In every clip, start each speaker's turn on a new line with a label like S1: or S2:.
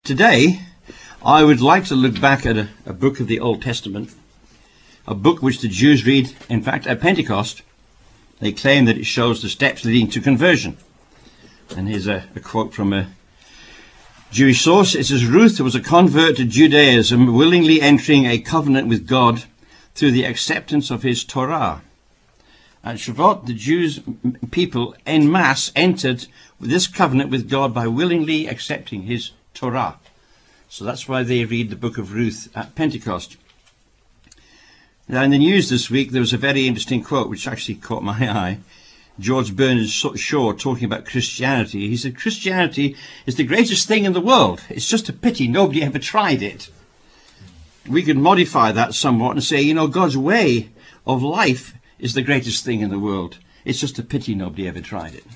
S1: Today, I would like to look back at a book of the Old Testament, a book which the Jews read, in fact, at Pentecost. They claim that it shows the steps leading to conversion. And here's a quote from a Jewish source. It says, Ruth was a convert to Judaism, willingly entering a covenant with God through the acceptance of his Torah. At Shavuot, the Jews people en masse entered this covenant with God by willingly accepting his Torah. So that's why they read the book of Ruth at Pentecost. Now in the news this week there was a very interesting quote which actually caught my eye. George Bernard Shaw talking about Christianity. He said, Christianity is the greatest thing in the world. It's just a pity nobody ever tried it. We could modify that somewhat and say, God's way of life is the greatest thing in the world. It's just a pity nobody ever tried it.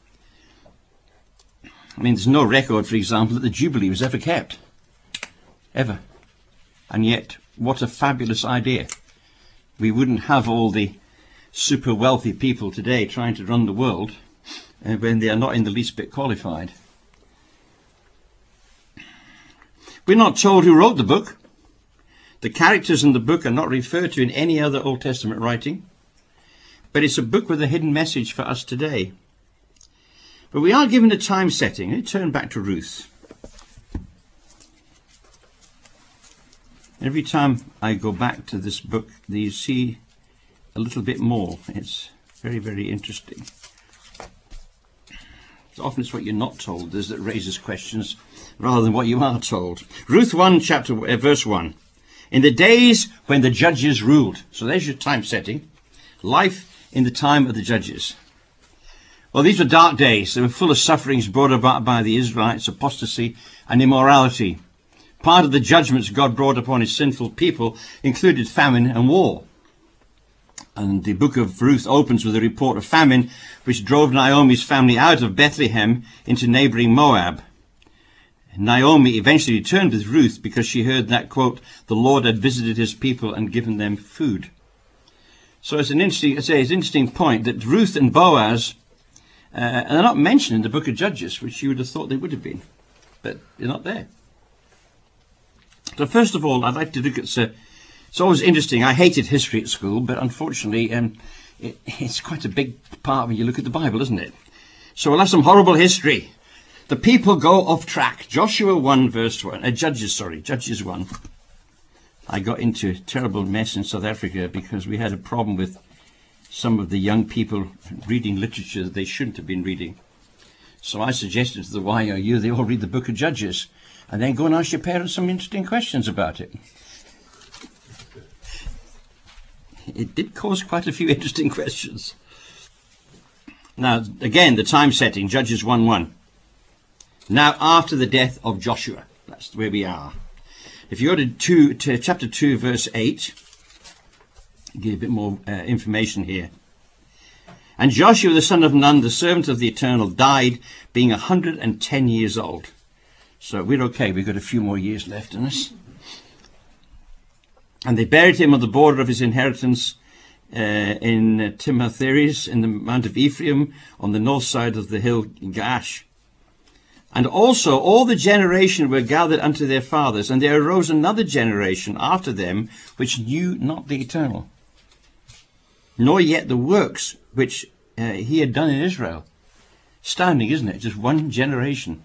S1: I mean, there's no record, for example, that the Jubilee was ever kept. Ever. And yet, what a fabulous idea. We wouldn't have all the super wealthy people today trying to run the world when they are not in the least bit qualified. We're not told who wrote the book. The characters in the book are not referred to in any other Old Testament writing. But it's a book with a hidden message for us today. But we are given a time setting. Let's turn back to Ruth. Every time I go back to this book, you see a little bit more. It's very, very interesting. Often it's what you're not told that raises questions rather than what you are told. Ruth 1, verse 1. In the days when the judges ruled. So there's your time setting. Life in the time of the judges. Well, these were dark days. They were full of sufferings brought about by the Israelites, apostasy and immorality. Part of the judgments God brought upon his sinful people included famine and war. And the book of Ruth opens with a report of famine which drove Naomi's family out of Bethlehem into neighboring Moab. Naomi eventually returned with Ruth because she heard that, quote, the Lord had visited his people and given them food. So it's an interesting point that Ruth and Boaz are not mentioned in the book of Judges, which you would have thought they would have been, but they're not there. So first of all, I'd like to look at, it's always interesting. I hated history at school, but unfortunately, it's quite a big part when you look at the Bible, isn't it? So we'll have some horrible history. The people go off track. Joshua 1, verse 1, Judges 1. I got into a terrible mess in South Africa because we had a problem with some of the young people reading literature that they shouldn't have been reading. So I suggested to the YOU they all read the book of Judges and then go and ask your parents some interesting questions about it. It did cause quite a few interesting questions. Now, again, the time setting, Judges 1:1. Now, after the death of Joshua, that's where we are. If you go to chapter 2, verse 8, I'll give you a bit more information here. And Joshua, the son of Nun, the servant of the Eternal, died being 110 years old. So we're okay. We've got a few more years left in us. And they buried him on the border of his inheritance in Timnath-Heres, in the Mount of Ephraim, on the north side of the hill Gaash. And also all the generation were gathered unto their fathers, and there arose another generation after them, which knew not the Eternal, nor yet the works which he had done in Israel. Astounding, isn't it? Just one generation.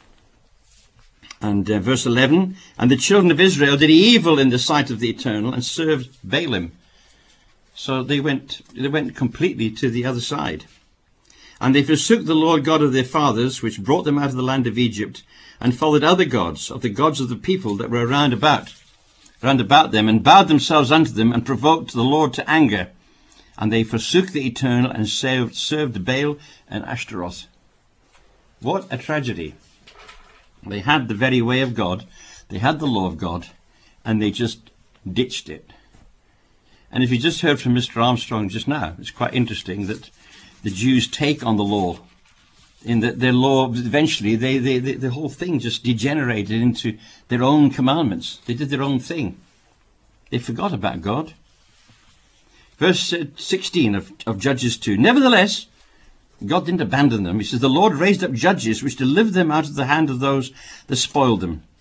S1: And verse 11, and the children of Israel did evil in the sight of the Eternal, and served Baalim. So they went completely to the other side. And they forsook the Lord God of their fathers, which brought them out of the land of Egypt, and followed other gods, of the people that were round about them, and bowed themselves unto them, and provoked the Lord to anger. And they forsook the Eternal, and served Baal and Ashtaroth. What a tragedy. They had the very way of God, they had the law of God, and they just ditched it. And if you just heard from Mr. Armstrong just now, it's quite interesting that the Jews take on the law, in that their law, eventually, the whole thing just degenerated into their own commandments. They did their own thing. They forgot about God. Verse 16 of Judges 2. Nevertheless, God didn't abandon them. He says, the Lord raised up judges which delivered them out of the hand of those that spoiled them.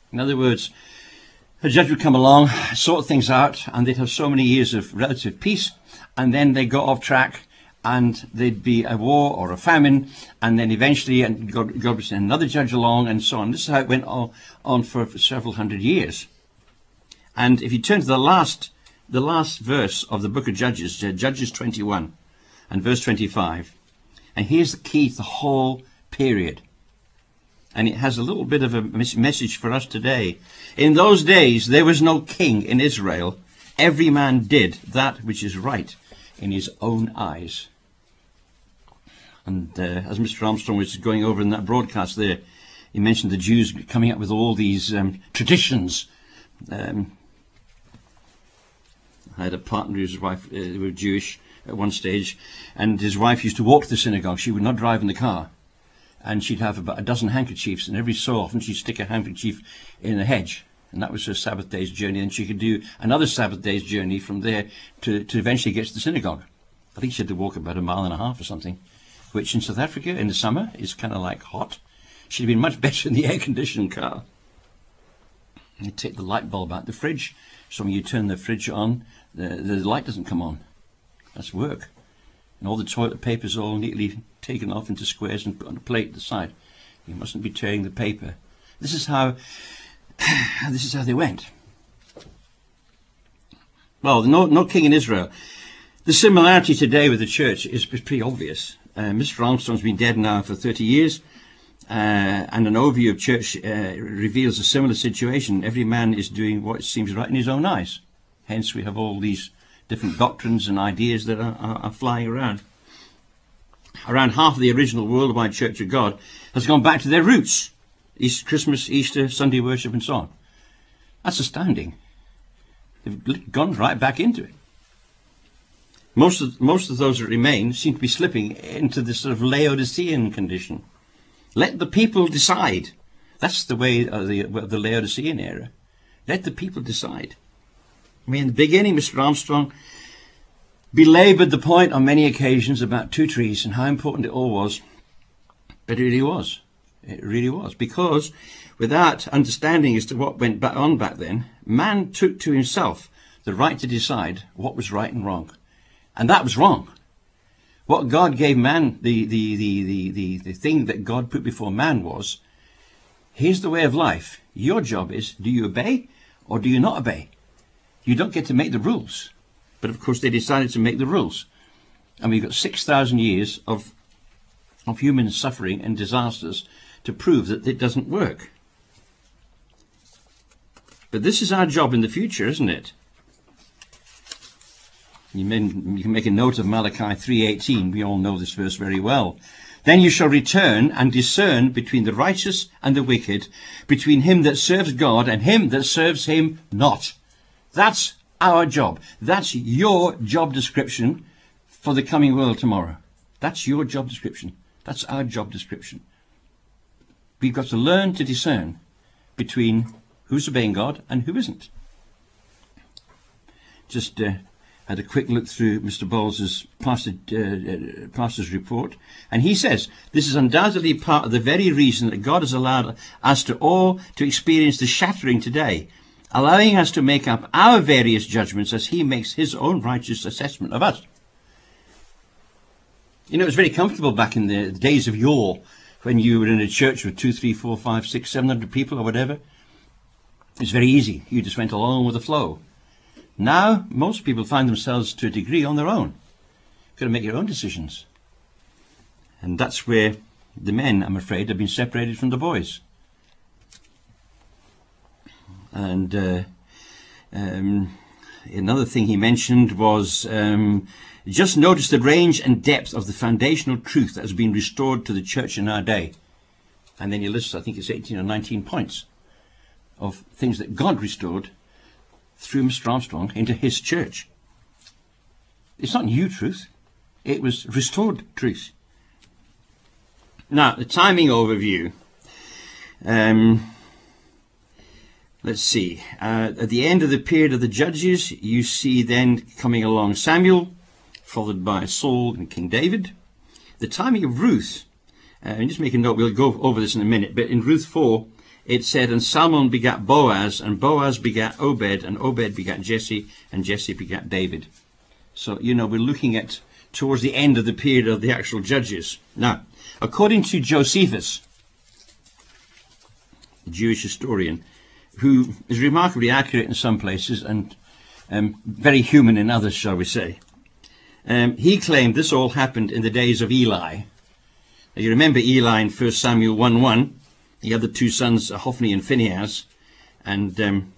S1: In other words, a judge would come along, sort things out, and they'd have so many years of relative peace, and then they got off track, and there'd be a war or a famine, and then eventually God would send another judge along, and so on. This is how it went on for several hundred years. And if you turn to the last verse of the book of Judges, Judges 21 and verse 25, and here's the key to the whole period. And it has a little bit of a message for us today. In those days, there was no king in Israel. Every man did that which is right in his own eyes. And as Mr. Armstrong was going over in that broadcast there, he mentioned the Jews coming up with all these traditions. I had a partner whose wife were Jewish at one stage, and his wife used to walk to the synagogue. She would not drive in the car. And she'd have about a dozen handkerchiefs, and every so often she'd stick a handkerchief in a hedge. And that was her Sabbath day's journey. And she could do another Sabbath day's journey from there to eventually get to the synagogue. I think she had to walk about 1.5 miles or something, which in South Africa in the summer is kind of like hot. She'd have been much better in the air-conditioned car. You take the light bulb out the fridge, so when you turn the fridge on, the light doesn't come on. That's work. And all the toilet paper's all neatly taken off into squares and put on a plate at the side. You mustn't be tearing the paper. This is how they went. Well, no king in Israel. The similarity today with the church is pretty obvious. Mr. Armstrong's been dead now for 30 years, and an overview of church reveals a similar situation. Every man is doing what seems right in his own eyes. Hence we have all these different doctrines and ideas that are flying around. Around half of the original worldwide Church of God has gone back to their roots. Christmas, Easter, Sunday worship and so on. That's astounding. They've gone right back into it. Most of those that remain seem to be slipping into this sort of Laodicean condition. Let the people decide. That's the way of the Laodicean era. Let the people decide. I mean, in the beginning, Mr. Armstrong belaboured the point on many occasions about two trees and how important it all was. But it really was. It really was. Because without understanding as to what went on back then, man took to himself the right to decide what was right and wrong. And that was wrong. What God gave man, the thing that God put before man was, here's the way of life. Your job is, do you obey or do you not obey? You don't get to make the rules. But of course they decided to make the rules. And we've got 6,000 years of human suffering and disasters to prove that it doesn't work. But this is our job in the future, isn't it? You can make a note of Malachi 3:18. We all know this verse very well. Then you shall return and discern between the righteous and the wicked, between him that serves God and him that serves him not. That's our job. That's your job description for the coming world tomorrow. That's your job description. That's our job description. We've got to learn to discern between who's obeying God and who isn't. Just had a quick look through Mr. Bowles' pastor's report, and he says this is undoubtedly part of the very reason that God has allowed us to all to experience the shattering today, allowing us to make up our various judgments as he makes his own righteous assessment of us. You know, it was very comfortable back in the days of yore when you were in a church with 2, 3, 4, 5, 6, 700 people or whatever. It was very easy. You just went along with the flow. Now, most people find themselves to a degree on their own. You've got to make your own decisions. And that's where the men, I'm afraid, have been separated from the boys. And another thing he mentioned was just notice the range and depth of the foundational truth that has been restored to the church in our day. And then he lists, I think it's 18 or 19 points of things that God restored through Mr. Armstrong into his church. It's not new truth. It was restored truth. Now, the timing overview. Let's see. At the end of the period of the Judges, you see then coming along Samuel, followed by Saul and King David. The timing of Ruth, and just make a note, we'll go over this in a minute, but in Ruth 4, it said, and Salmon begat Boaz, and Boaz begat Obed, and Obed begat Jesse, and Jesse begat David. So, we're looking at towards the end of the period of the actual judges. Now, according to Josephus, a Jewish historian, who is remarkably accurate in some places and very human in others, shall we say, he claimed this all happened in the days of Eli. Now, you remember Eli in 1 Samuel 1:1. He had the two sons, Hophni and Phinehas, and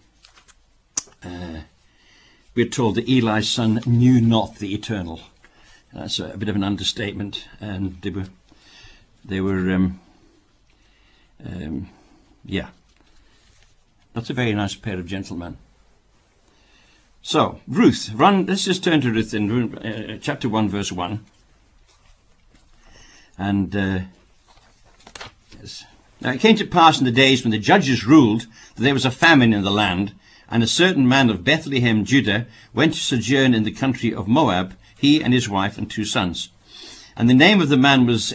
S1: we're told that Eli's son knew not the Eternal. That's a bit of an understatement, and they were not a very nice pair of gentlemen. So, Ruth, let's just turn to Ruth in chapter 1, verse 1. And yes. Now it came to pass in the days when the judges ruled that there was a famine in the land, and a certain man of Bethlehem, Judah, went to sojourn in the country of Moab, he and his wife and two sons. And the name of the man was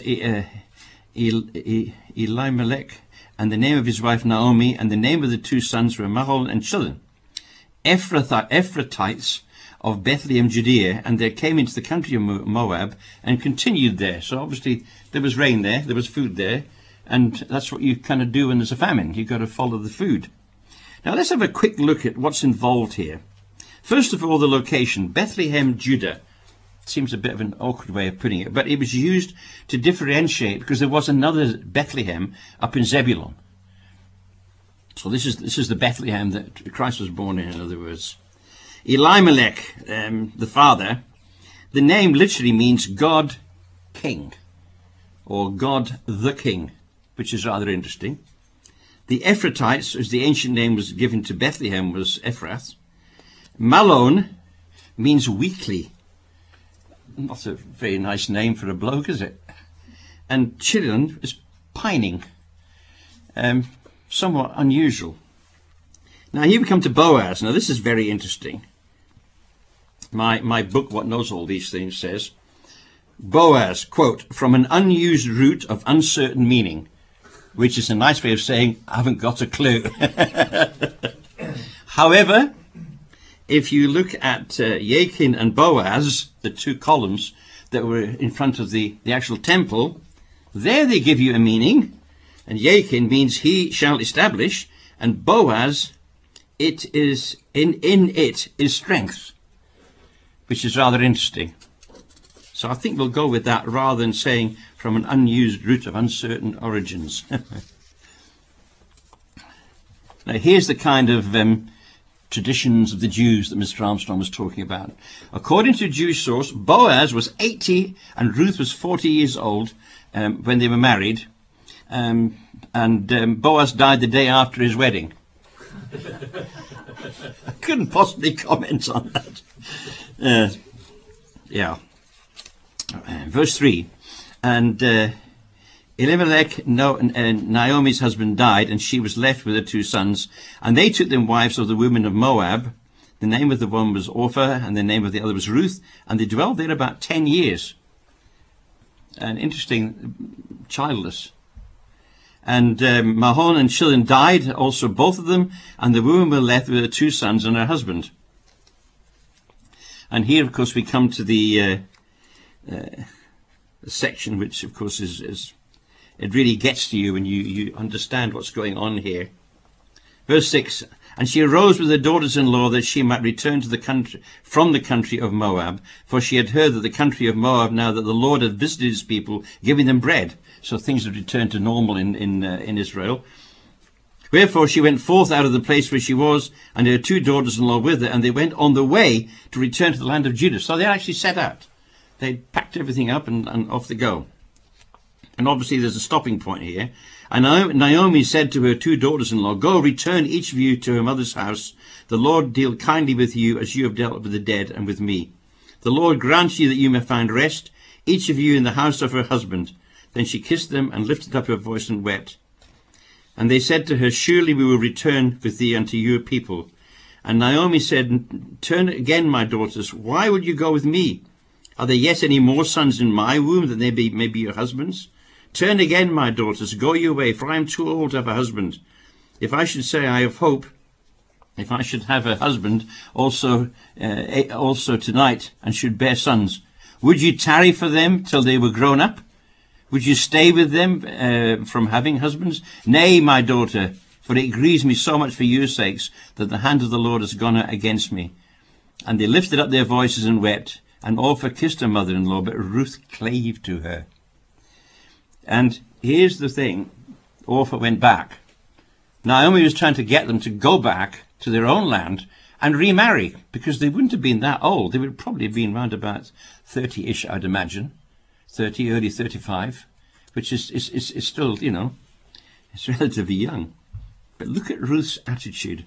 S1: Elimelech, and the name of his wife Naomi, and the name of the two sons were Mahlon and Chilion, Ephrathites of Bethlehem, Judea, and they came into the country of Moab and continued there. So obviously there was rain there, there was food there, and that's what you kind of do when there's a famine. You've got to follow the food. Now let's have a quick look at what's involved here. First of all, the location, Bethlehem, Judah. Seems a bit of an awkward way of putting it, but it was used to differentiate because there was another Bethlehem up in Zebulun. So this is the Bethlehem that Christ was born in other words. Elimelech, the father, the name literally means God King, or God the King, which is rather interesting. The Ephrathites, as the ancient name was given to Bethlehem, was Ephrath. Mahlon means weakly. Not a very nice name for a bloke, is it? And Chilion is pining. Somewhat unusual. Now here we come to Boaz. Now this is very interesting. My book, What Knows All These Things, says, Boaz, quote, from an unused root of uncertain meaning, which is a nice way of saying, I haven't got a clue. However, if you look at Jachin and Boaz, the two columns that were in front of the actual temple, there they give you a meaning. And Jachin means he shall establish, and Boaz, it is in it is strength, which is rather interesting. So I think we'll go with that rather than saying from an unused root of uncertain origins. Now here's the kind of traditions of the Jews that Mr. Armstrong was talking about. According to a Jewish source, Boaz was 80 and Ruth was 40 years old when they were married. And Boaz died the day after his wedding. I couldn't possibly comment on that. Verse 3. And Elimelech, Naomi's husband, died, and she was left with her two sons. And they took them wives of the women of Moab. The name of the one was Orpah, and the name of the other was Ruth. And they dwelled there about 10 years. And interesting, childless. And Mahlon and Chilion died, also both of them, and the woman were left with her two sons and her husband. And here, of course, we come to the section which, of course, is it really gets to you when you understand what's going on here. Verse 6, and she arose with her daughters-in-law that she might return to the country, from the country of Moab, for she had heard that the country of Moab, now that the Lord had visited his people, giving them bread. So things had returned to normal in Israel. Wherefore she went forth out of the place where she was, and her two daughters-in-law with her, and they went on the way to return to the land of Judah. So they actually set out. They packed everything up and off they go. And obviously there's a stopping point here. And Naomi said to her two daughters-in-law, go, return each of you to her mother's house. The Lord deal kindly with you as you have dealt with the dead and with me. The Lord grant you that you may find rest, each of you in the house of her husband. Then she kissed them and lifted up her voice and wept. And they said to her, surely we will return with thee unto your people. And Naomi said, turn again, my daughters. Why would you go with me? Are there yet any more sons in my womb than they may be your husbands? Turn again, my daughters, go your way, for I am too old to have a husband. If I should say I have hope, if I should have a husband also tonight, and should bear sons, would you tarry for them till they were grown up? Would you stay with them from having husbands? Nay, my daughter, for it grieves me so much for your sakes that the hand of the Lord has gone out against me. And they lifted up their voices and wept. And Orpah kissed her mother-in-law, but Ruth clave to her. And here's the thing. Orpah went back. Naomi was trying to get them to go back to their own land and remarry, because they wouldn't have been that old. They would probably have been round about 30-ish, I'd imagine. 30, early 35, which is still, it's relatively young. But look at Ruth's attitude.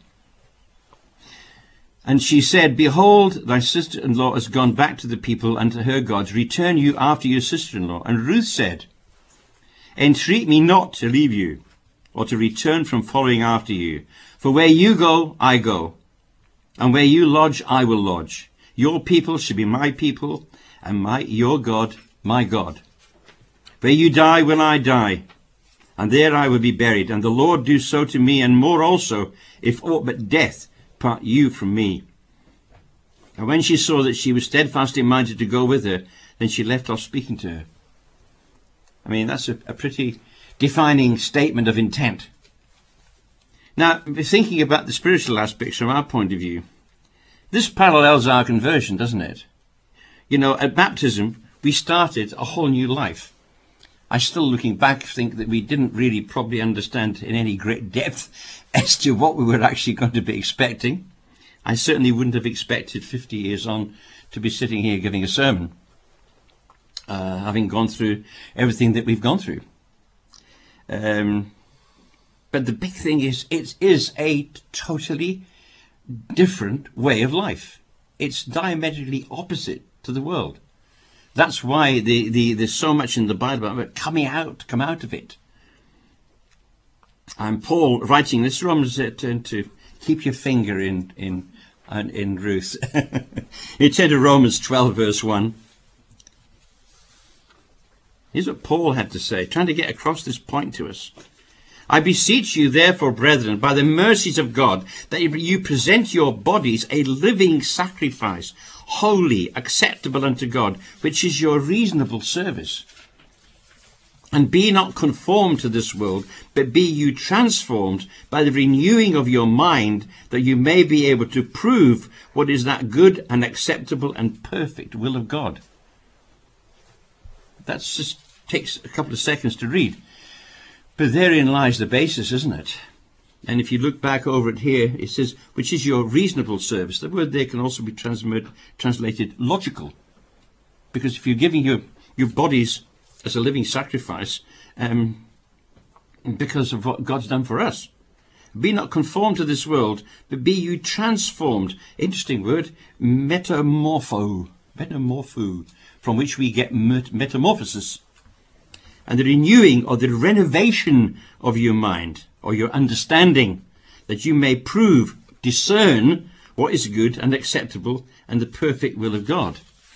S1: And she said, behold, thy sister-in-law has gone back to the people and to her gods. Return you after your sister-in-law. And Ruth said, entreat me not to leave you, or to return from following after you. For where you go, I go, and where you lodge, I will lodge. Your people shall be my people, and your God, my God. Where you die, will I die, and there I will be buried. And the Lord do so to me, and more also, if aught but death part you from me. And when she saw that she was steadfastly minded to go with her, then she left off speaking to her. I mean, that's a pretty defining statement of intent. Now, thinking about the spiritual aspects from our point of view, this parallels our conversion, doesn't it? At baptism, we started a whole new life. I still, looking back, think that we didn't really probably understand in any great depth as to what we were actually going to be expecting. I certainly wouldn't have expected 50 years on to be sitting here giving a sermon, having gone through everything that we've gone through. But the big thing is, it is a totally different way of life. It's diametrically opposite to the world. That's why there's so much in the Bible about come out of it. And Paul writing this, Romans turn to keep your finger in Ruth. He turned to Romans 12 verse 1. Here's what Paul had to say, trying to get across this point to us. I beseech you, therefore, brethren, by the mercies of God, that you present your bodies a living sacrifice, holy, acceptable unto God, which is your reasonable service. And be not conformed to this world, but be you transformed by the renewing of your mind, that you may be able to prove what is that good and acceptable and perfect will of God. That just takes a couple of seconds to read. But therein lies the basis, isn't it? And if you look back over it here, it says, which is your reasonable service. The word there can also be translated logical. Because if you're giving your bodies as a living sacrifice, because of what God's done for us. Be not conformed to this world, but be you transformed. Interesting word, metamorpho, from which we get metamorphosis. And the renewing or the renovation of your mind or your understanding, that you may discern what is good and acceptable and the perfect will of God.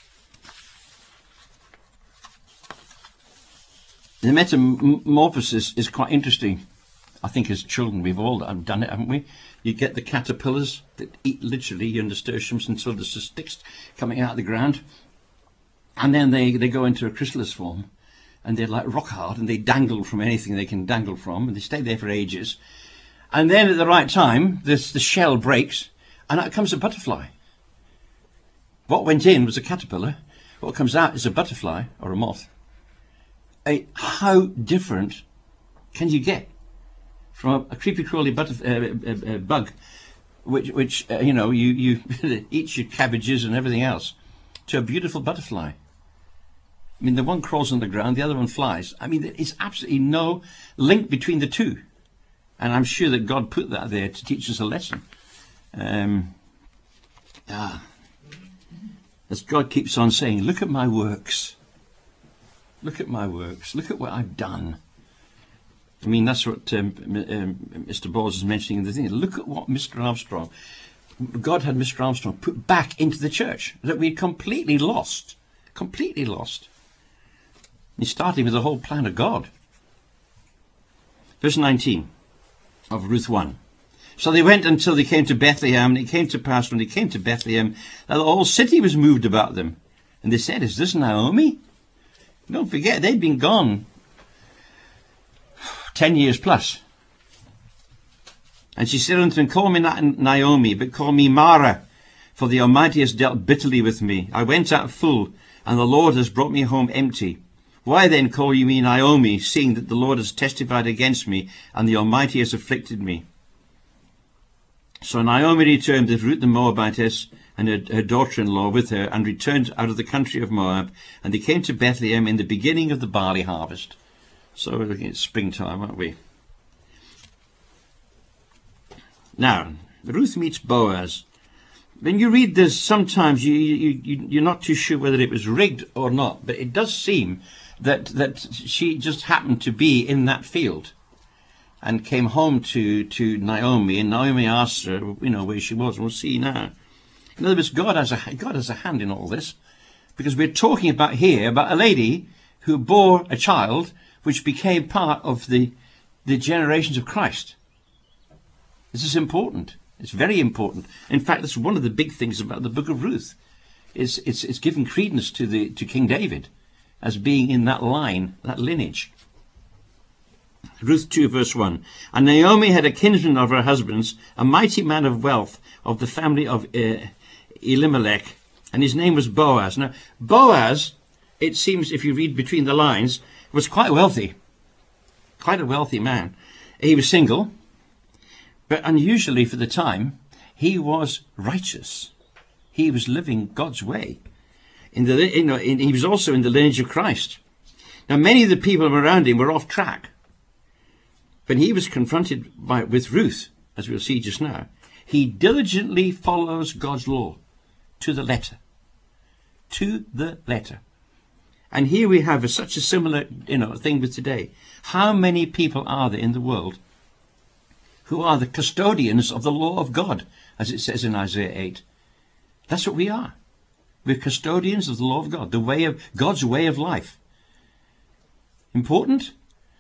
S1: The metamorphosis is quite interesting. I think as children we've all done it, haven't we? You get the caterpillars that eat literally your nasturtiums until there's the sticks coming out of the ground. And then they go into a chrysalis form. And they're like rock hard, and they dangle from anything they can dangle from, and they stay there for ages. And then at the right time, the shell breaks, and out comes a butterfly. What went in was a caterpillar. What comes out is a butterfly, or a moth. How different can you get from a creepy crawly bug, which you eats your cabbages and everything else, to a beautiful butterfly? I mean, the one crawls on the ground, the other one flies. I mean, there is absolutely no link between the two. And I'm sure that God put that there to teach us a lesson. As God keeps on saying, look at my works. Look at my works. Look at what I've done. I mean, that's what Mr. Bowles is mentioning in the thing. Look at what God had Mr. Armstrong put back into the church that we completely lost. Completely lost. He's starting with the whole plan of God. Verse 19. of Ruth 1. So they went until they came to Bethlehem, and it came to pass when they came to Bethlehem that the whole city was moved about them. And they said, "Is this Naomi?" Don't forget, they'd been gone 10 years plus. And she said unto them, "Call me not Naomi, but call me Mara, for the Almighty has dealt bitterly with me. I went out full, and the Lord has brought me home empty. Why then call you me Naomi, seeing that the Lord has testified against me, and the Almighty has afflicted me?" So Naomi returned with Ruth the Moabitess and her daughter-in-law with her, and returned out of the country of Moab, and they came to Bethlehem in the beginning of the barley harvest. So we're looking at springtime, aren't we? Now, Ruth meets Boaz. When you read this, sometimes you're not too sure whether it was rigged or not, but it does seem that she just happened to be in that field and came home to Naomi, and Naomi asked her, where she was, and we'll see now. In other words, God has a hand in all this, because we're talking about here about a lady who bore a child which became part of the generations of Christ. This is important. It's very important. In fact, that's one of the big things about the book of Ruth. It's giving credence to King David as being in that line, that lineage. Ruth 2 verse 1. And Naomi had a kinsman of her husband's, a mighty man of wealth of the family of Elimelech, and his name was Boaz. Now, Boaz, it seems, if you read between the lines, was quite wealthy. Quite a wealthy man. He was single, but unusually for the time, he was righteous. He was living God's way. He was also in the lineage of Christ. Now, many of the people around him were off track. When he was confronted with Ruth, as we'll see just now, he diligently follows God's law to the letter. To the letter. And here we have such a similar thing with today. How many people are there in the world who are the custodians of the law of God, as it says in Isaiah 8? That's what we are. We're custodians of the law of God, God's way of life. Important?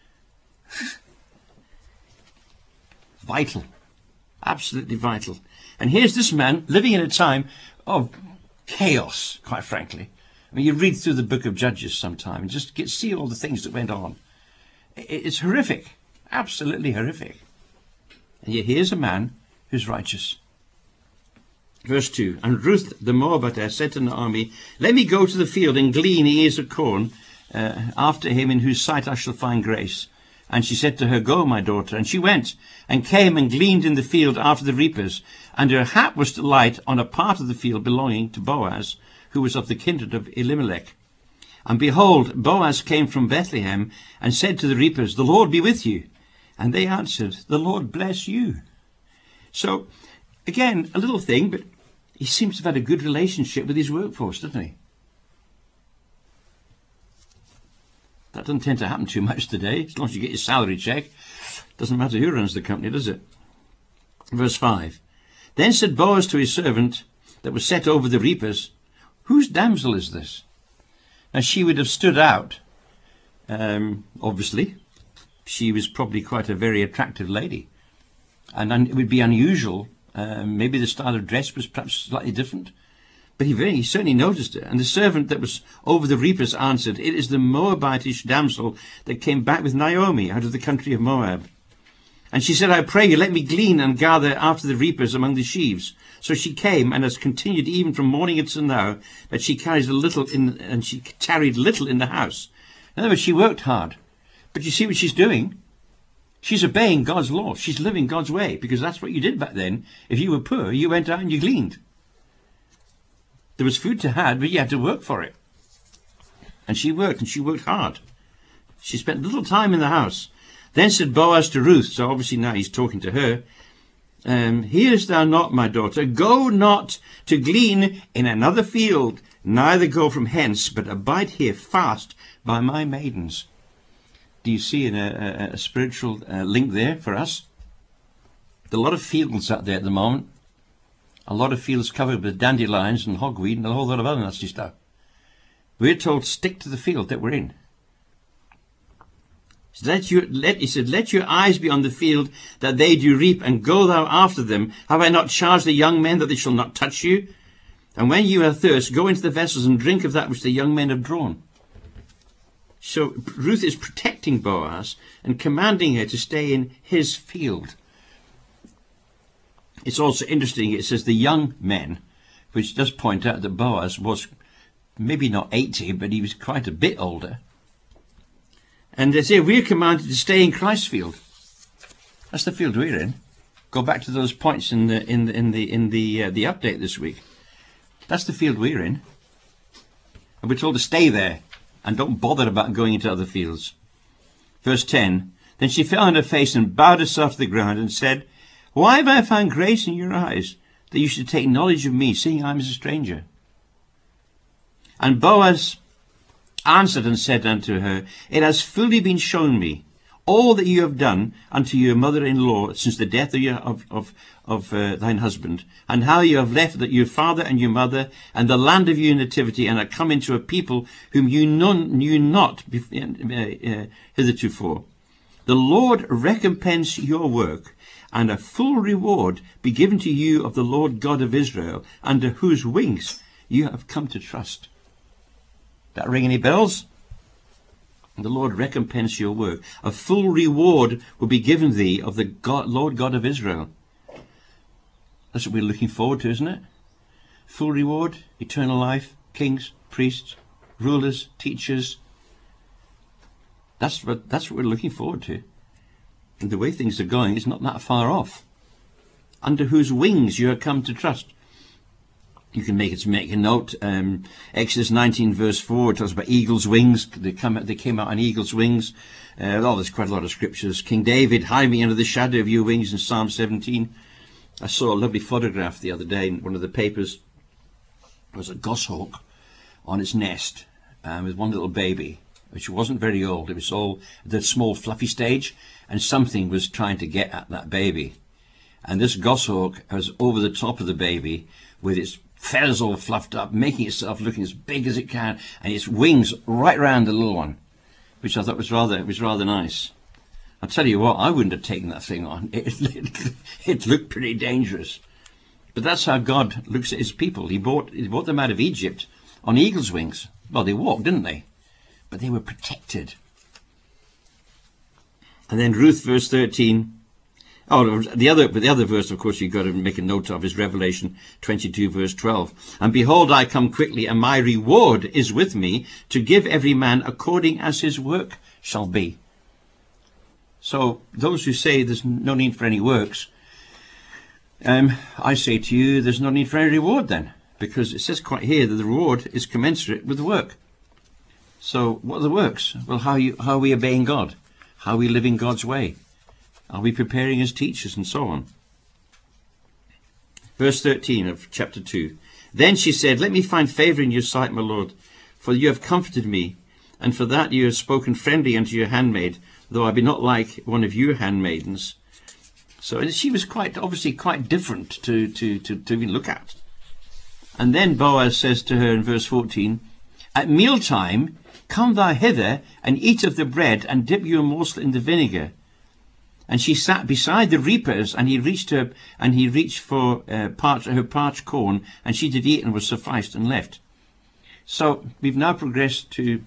S1: Vital. Absolutely vital. And here's this man living in a time of chaos, quite frankly. I mean, you read through the book of Judges sometime and just see all the things that went on. It's horrific. Absolutely horrific. And yet here's a man who's righteous. Verse 2. And Ruth the Moabitess said to Naomi, "Let me go to the field and glean ears of corn after him in whose sight I shall find grace." And she said to her, "Go, my daughter." And she went and came and gleaned in the field after the reapers. And her hap was to light on a part of the field belonging to Boaz, who was of the kindred of Elimelech. And behold, Boaz came from Bethlehem and said to the reapers, "The Lord be with you." And they answered, "The Lord bless you." So, again, a little thing, but he seems to have had a good relationship with his workforce, doesn't he? That doesn't tend to happen too much today. As long as you get your salary check, doesn't matter who runs the company, does it? Verse 5. Then said Boaz to his servant that was set over the reapers, "Whose damsel is this?" Now she would have stood out, obviously. She was probably quite a very attractive lady. And it would be unusual. Maybe the style of dress was perhaps slightly different. But he certainly noticed it. And the servant that was over the reapers answered, "It is the Moabitish damsel that came back with Naomi out of the country of Moab." And she said, "I pray you, let me glean and gather after the reapers among the sheaves." So she came and has continued even from morning until now, that she tarried little in the house. In other words, she worked hard. But you see what she's doing? She's obeying God's law. She's living God's way, because that's what you did back then. If you were poor, you went out and you gleaned. There was food to have, but you had to work for it. And she worked hard. She spent little time in the house. Then said Boaz to Ruth, so obviously now he's talking to her, "Hearest thou not, my daughter? Go not to glean in another field, neither go from hence, but abide here fast by my maidens." Do you see a spiritual link there for us? There are a lot of fields out there at the moment. A lot of fields covered with dandelions and hogweed and a whole lot of other nasty stuff. We're told stick to the field that we're in. He said, let your eyes be on the field, that they do reap, and go thou after them. Have I not charged the young men that they shall not touch you? And when you are thirst, go into the vessels and drink of that which the young men have drawn. So Ruth is protecting Boaz and commanding her to stay in his field. It's also interesting, it says the young men, which does point out that Boaz was maybe not 80, but he was quite a bit older. And they say we're commanded to stay in Christ's field. That's the field we're in. Go back to those points in the update this week. That's the field we're in. And we're told to stay there and don't bother about going into other fields. Verse 10, then she fell on her face and bowed herself to the ground and said, why have I found grace in your eyes, that you should take knowledge of me, seeing I am a stranger? And Boaz answered and said unto her, it has fully been shown me all that you have done unto your mother-in-law since the death of thine husband, and how you have left that your father and your mother and the land of your nativity, and are come into a people whom you knew not hithertofore. The Lord recompense your work, and a full reward be given to you of the Lord God of Israel, under whose wings you have come to trust. That ring any bells? The Lord recompense your work. A full reward will be given thee of the Lord God of Israel. That's what we're looking forward to, isn't it? Full reward, eternal life, kings, priests, rulers, teachers. That's what we're looking forward to. And the way things are going is not that far off. Under whose wings you have come to trust. You can make a note. Exodus 19 verse 4 tells about eagle's wings. They came out on eagle's wings. There's quite a lot of scriptures. King David, hide me under the shadow of your wings in Psalm 17. I saw a lovely photograph the other day in one of the papers. There was a goshawk on its nest with one little baby, which wasn't very old. It was all the small fluffy stage, and something was trying to get at that baby. And this goshawk was over the top of the baby with its feathers all fluffed up, making itself looking as big as it can, and its wings right round the little one, which I thought was rather nice. I'll tell you what, I wouldn't have taken that thing on. It looked pretty dangerous. But that's how God looks at his people. He brought them out of Egypt on eagle's wings. Well, they walked, didn't they? But they were protected. And then Ruth, verse 13. Oh, the other verse, of course, you've got to make a note of is Revelation 22, verse 12. And behold, I come quickly, and my reward is with me, to give every man according as his work shall be. So those who say there's no need for any works, I say to you, there's no need for any reward then, because it says quite here that the reward is commensurate with the work. So what are the works? Well, how are we obeying God? How are we living God's way? Are we preparing as teachers, and so on? Verse 13 of chapter 2. Then she said, let me find favour in your sight, my Lord, for you have comforted me, and for that you have spoken friendly unto your handmaid, though I be not like one of your handmaidens. So she was obviously quite different to even look at. And then Boaz says to her in verse 14, at mealtime come thou hither, and eat of the bread, and dip your morsel in the vinegar. And she sat beside the reapers, and he reached for her parched corn, and she did eat and was sufficed and left. So we've now progressed to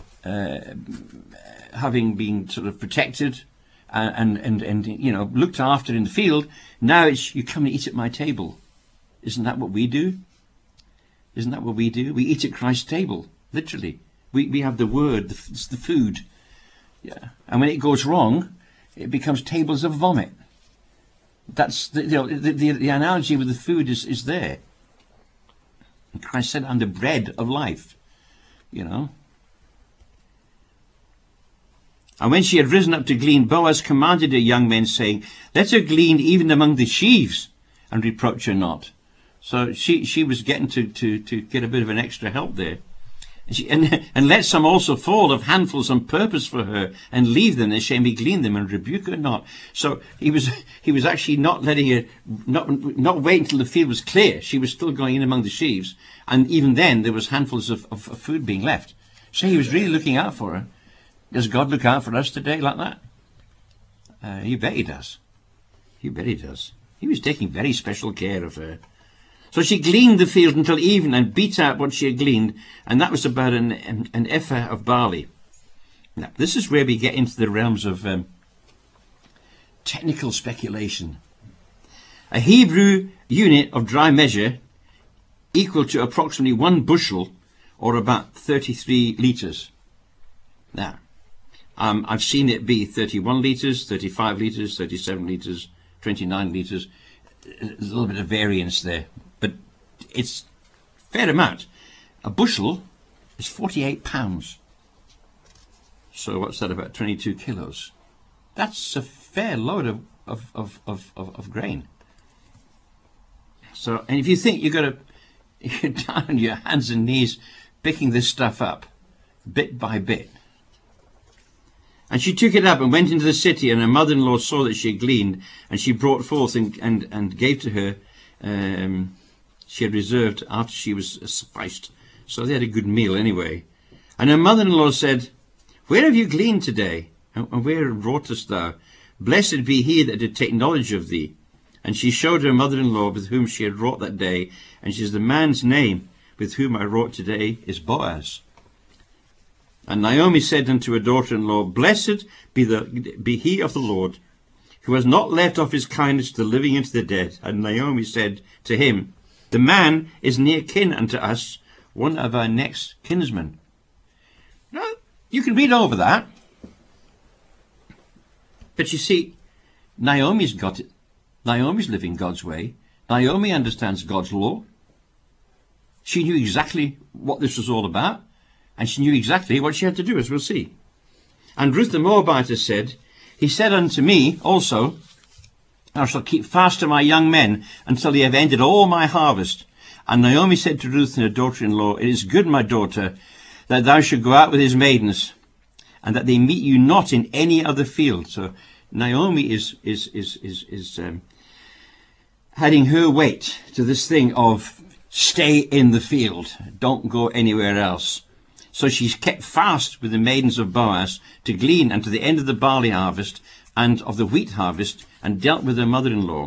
S1: having been sort of protected and looked after in the field. Now it's you come and eat at my table. Isn't that what we do? Isn't that what we do? We eat at Christ's table, literally. We have the word, the food. Yeah. And when it goes wrong, it becomes tables of vomit. That's the analogy with the food is there. And Christ said, I'm the bread of life. And when she had risen up to glean, Boaz commanded her young men, saying, let her glean even among the sheaves, and reproach her not. So she was getting to get a bit of an extra help there. And let some also fall of handfuls on purpose for her, and leave them, that she may glean them, and rebuke her not. So he was actually not letting her, not waiting until the field was clear. She was still going in among the sheaves, and even then there was handfuls of food being left. So he was really looking out for her. Does God look out for us today like that? You bet he does. You bet he does. He was taking very special care of her. So she gleaned the field until evening and beat out what she had gleaned, and that was about an ephah of barley. Now, this is where we get into the realms of technical speculation. A Hebrew unit of dry measure equal to approximately 1 bushel, or about 33 litres. Now, I've seen it be 31 litres, 35 litres, 37 litres, 29 litres. There's a little bit of variance there, but it's a fair amount. A bushel is 48 pounds. So what's that, about 22 kilos? That's a fair load of grain. So, and if you think you're down on your hands and knees picking this stuff up, bit by bit. And she took it up and went into the city, and her mother-in-law saw that she had gleaned, and she brought forth and gave to her, she had reserved after she was sufficed. So they had a good meal anyway. And her mother-in-law said, "Where have you gleaned today? And where wroughtest thou? Blessed be he that did take knowledge of thee." And she showed her mother-in-law with whom she had wrought that day, and she says, "The man's name with whom I wrought today is Boaz." And Naomi said unto her daughter-in-law, "Blessed be he of the Lord, who has not left off his kindness to the living and to the dead." And Naomi said to him, "The man is near kin unto us, one of our next kinsmen." Now, you can read over that. But you see, Naomi's got it. Naomi's living God's way. Naomi understands God's law. She knew exactly what this was all about, and she knew exactly what she had to do, as we'll see. And Ruth the Moabitess said, "He said unto me also, I shall keep fast to my young men until they have ended all my harvest." And Naomi said to Ruth and her daughter-in-law, "It is good, my daughter, that thou should go out with his maidens, and that they meet you not in any other field." So Naomi is adding her weight to this thing of stay in the field, don't go anywhere else. So she's kept fast with the maidens of Boaz to glean unto the end of the barley harvest and of the wheat harvest, and dealt with her mother-in-law.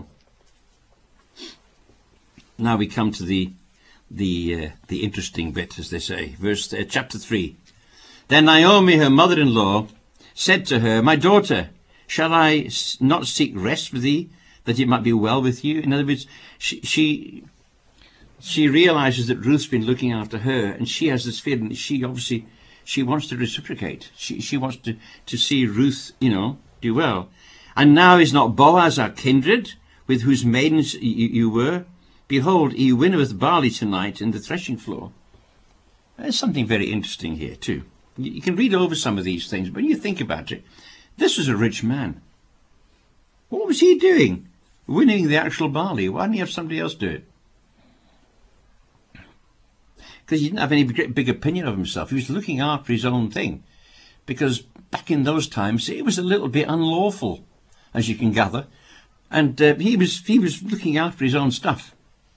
S1: Now we come to the interesting bit, as they say. Chapter 3. Then Naomi, her mother-in-law, said to her, "My daughter, shall I not seek rest for thee, that it might be well with you?" In other words, she realizes that Ruth's been looking after her, and she has this feeling that she wants to reciprocate. She wants to see Ruth, do well. "And now is not Boaz our kindred, with whose maidens you were? Behold, he winnoweth barley tonight in the threshing floor." There's something very interesting here too. You can read over some of these things, but when you think about it, this was a rich man. What was he doing? Winnowing the actual barley. Why didn't he have somebody else do it? Because he didn't have any big opinion of himself. He was looking after his own thing. Because back in those times, it was a little bit unlawful, as you can gather. And he was looking after his own stuff.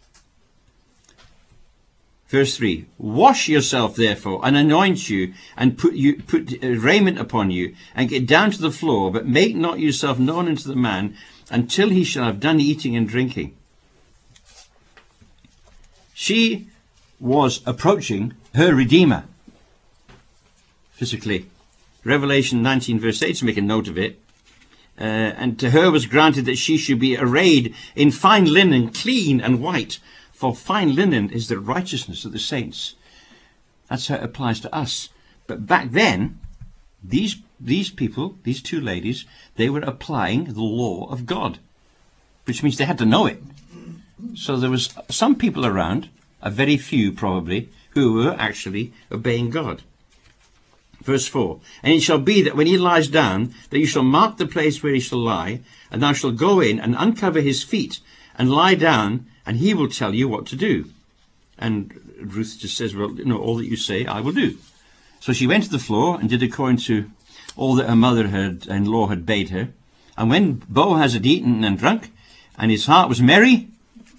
S1: Verse 3, "Wash yourself, therefore, and anoint you, and put raiment upon you, and get down to the floor, but make not yourself known unto the man, until he shall have done eating and drinking." She was approaching her Redeemer, physically. Revelation 19 verse 8, to make a note of it. And to her was granted that she should be arrayed in fine linen, clean and white. For fine linen is the righteousness of the saints. That's how it applies to us. But back then, these people, these two ladies, they were applying the law of God, which means they had to know it. So there was some people around, a very few probably, who were actually obeying God. Verse 4, "And it shall be that when he lies down, that you shall mark the place where he shall lie, and thou shalt go in and uncover his feet, and lie down, and he will tell you what to do." And Ruth just says, "Well, all that you say, I will do." So she went to the floor and did according to all that her mother-in-law had bade her. And when Boaz had eaten and drunk, and his heart was merry,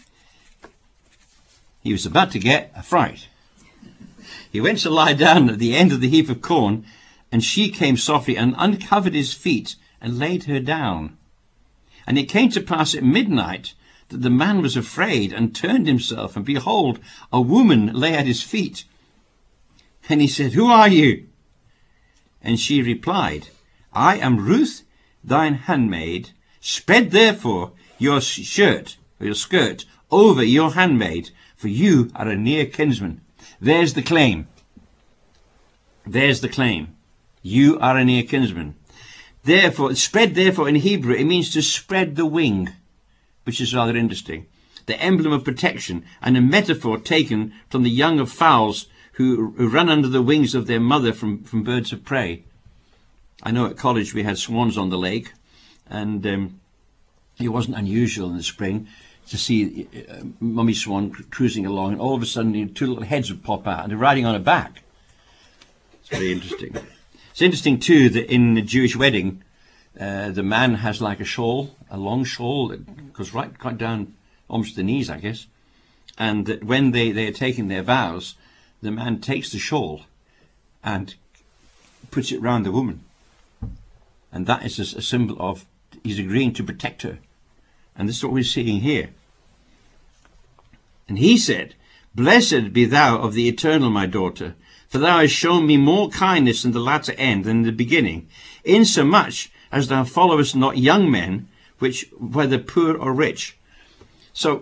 S1: he was about to get a fright. He went to lie down at the end of the heap of corn, And she came softly and uncovered his feet and laid her down. And it came to pass at midnight that the man was afraid and turned himself, and behold, a woman lay at his feet. And he said, Who are you? And she replied, I am Ruth, thine handmaid. Spread therefore your shirt, or your skirt, over your handmaid, for you are a near kinsman. There's the claim. There's the claim. You are a near kinsman. Therefore, spread therefore in Hebrew, it means to spread the wing, which is rather interesting. The emblem of protection, and a metaphor taken from the young of fowls who run under the wings of their mother from birds of prey. I know at college we had swans on the lake, and it wasn't unusual in the spring to see Mummy Swan cruising along, and all of a sudden two little heads would pop out, and they're riding on her back. It's very interesting. It's interesting too that in the Jewish wedding, the man has like a shawl, a long shawl that goes right quite down almost to the knees, I guess. And that when they are taking their vows, the man takes the shawl and puts it round the woman. And that is a symbol of he's agreeing to protect her. And this is what we're seeing here. And he said, Blessed be thou of the Eternal, my daughter, for thou hast shown me more kindness in the latter end than in the beginning, insomuch as thou followest not young men, which whether poor or rich. So,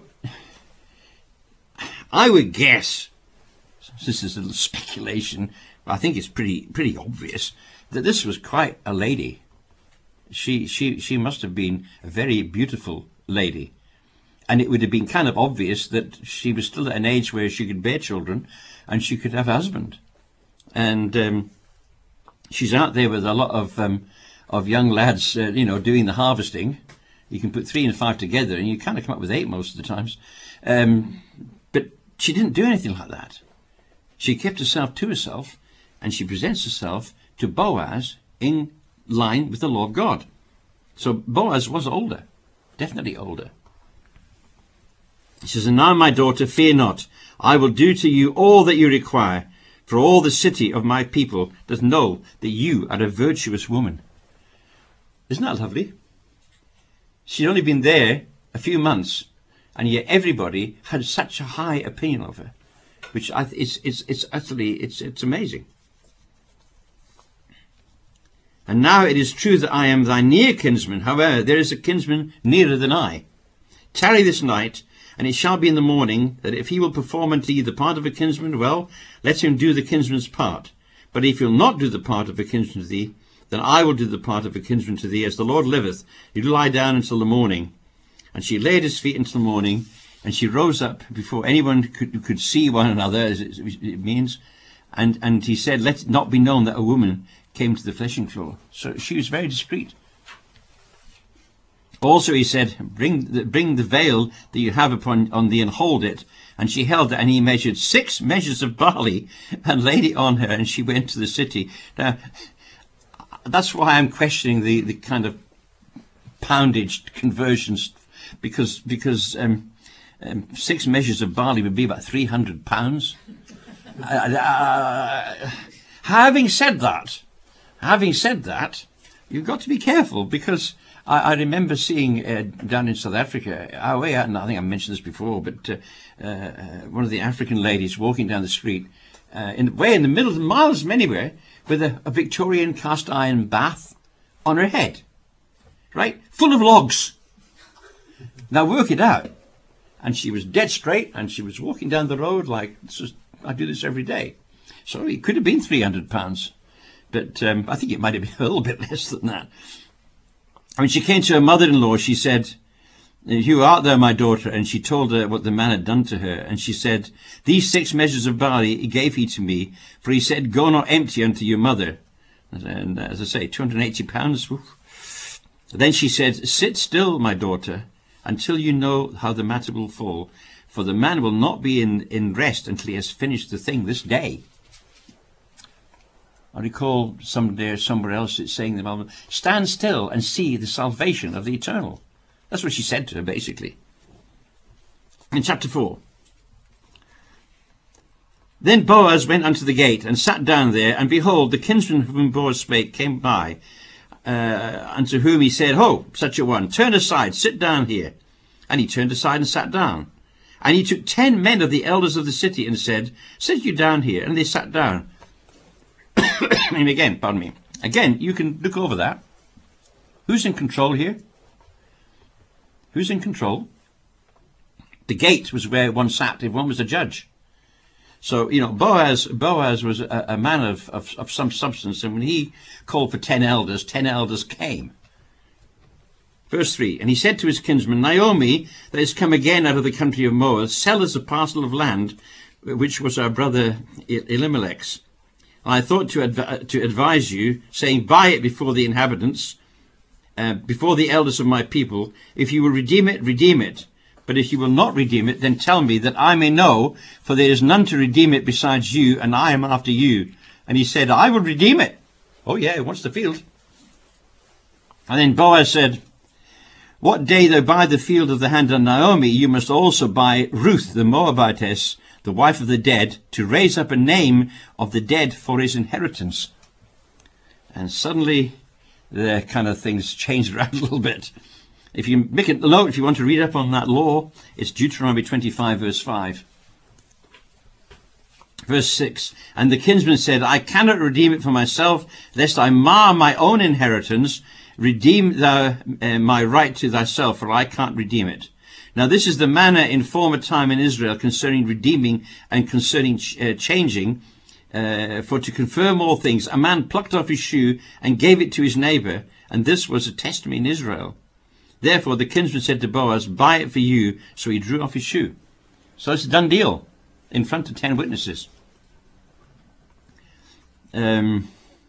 S1: I would guess, this is a little speculation, but I think it's pretty obvious, that this was quite a lady. She must have been a very beautiful lady. And it would have been kind of obvious that she was still at an age where she could bear children and she could have a husband. And she's out there with a lot of young lads, doing the harvesting. You can put 3 and 5 together and you kind of come up with 8 most of the times. But she didn't do anything like that. She kept herself to herself, and she presents herself to Boaz in line with the law of God. So Boaz was older, definitely older. He says, And now, my daughter, fear not. I will do to you all that you require, for all the city of my people does know that you are a virtuous woman. Isn't that lovely? She'd only been there a few months, and yet everybody had such a high opinion of her, which it's amazing. And now it is true that I am thy near kinsman. However, there is a kinsman nearer than I. Tarry this night, and it shall be in the morning, that if he will perform unto thee the part of a kinsman, well, let him do the kinsman's part. But if he will not do the part of a kinsman to thee, then I will do the part of a kinsman to thee, as the Lord liveth. You lie down until the morning. And she laid his feet until the morning, and she rose up before anyone could see one another, as it means. And he said, Let it not be known that a woman came to the threshing floor. So she was very discreet. Also he said, Bring the veil that you have on thee, and hold it. And she held it, and he measured 6 measures of barley, and laid it on her, and she went to the city. Now, that's why I'm questioning the kind of poundage conversions, because 6 measures of barley would be about 300 pounds. Having said that, you've got to be careful, because I remember seeing down in South Africa, and I think I mentioned this before, but one of the African ladies walking down the street, in the middle of the miles from anywhere, with a Victorian cast iron bath on her head, right, full of logs. Now work it out. And she was dead straight, and she was walking down the road like, I do this every day. So it could have been 300 pounds, but I think it might have been a little bit less than that. When she came to her mother-in-law, she said, Who art thou, my daughter? And she told her what the man had done to her. And she said, These 6 measures of barley gave he to me, for he said, Go not empty unto your mother. And as I say, 280 pounds. Then she said, Sit still, my daughter, until you know how the matter will fall, for the man will not be in rest until he has finished the thing this day. I recall somewhere else it's saying, Stand still and see the salvation of the Eternal. That's what she said to her, basically. In chapter 4. Then Boaz went unto the gate, and sat down there, and behold, the kinsman of whom Boaz spake came by, unto whom he said, Ho, such a one, turn aside, sit down here. And he turned aside and sat down. And he took 10 men of the elders of the city, and said, Sit you down here. And they sat down. And again, pardon me. Again, you can look over that. Who's in control here? Who's in control? The gate was where one sat if one was a judge. So, Boaz was a man of some substance, and when he called for 10 elders came. Verse 3, And he said to his kinsman, Naomi, that is come again out of the country of Moab, sell us a parcel of land, which was our brother Elimelech's. And I thought to advise you, saying, Buy it before the inhabitants, before the elders of my people. If you will redeem it, redeem it. But if you will not redeem it, then tell me, that I may know, for there is none to redeem it besides you, and I am after you. And he said, I will redeem it. Oh yeah, he wants the field. And then Boaz said, What day thou buy the field of the hand of Naomi, you must also buy Ruth the Moabitess, the wife of the dead, to raise up a name of the dead for his inheritance. And suddenly the kind of things changed around a little bit. If you make a note, if you want to read up on that law, it's Deuteronomy 25, verse 5. Verse 6, And the kinsman said, I cannot redeem it for myself, lest I mar my own inheritance. Redeem thou my right to thyself, for I can't redeem it. Now this is the manner in former time in Israel concerning redeeming and concerning changing. For to confirm all things, a man plucked off his shoe and gave it to his neighbor, and this was a testimony in Israel. Therefore the kinsman said to Boaz, Buy it for you. So he drew off his shoe. So it's a done deal in front of 10 witnesses. Verse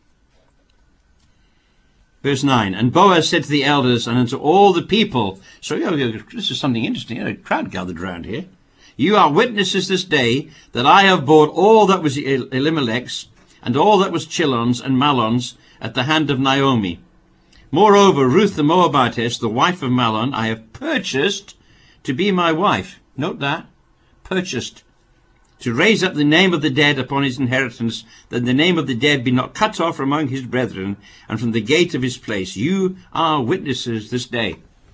S1: 9, And Boaz said to the elders and unto all the people, so this is something interesting, a crowd gathered round here. You are witnesses this day that I have bought all that was Elimelech's, and all that was Chilon's and Mahlon's at the hand of Naomi. Moreover, Ruth the Moabitess, the wife of Mahlon, I have purchased to be my wife. Note that. Purchased. To raise up the name of the dead upon his inheritance, that the name of the dead be not cut off among his brethren, and from the gate of his place. You are witnesses this day.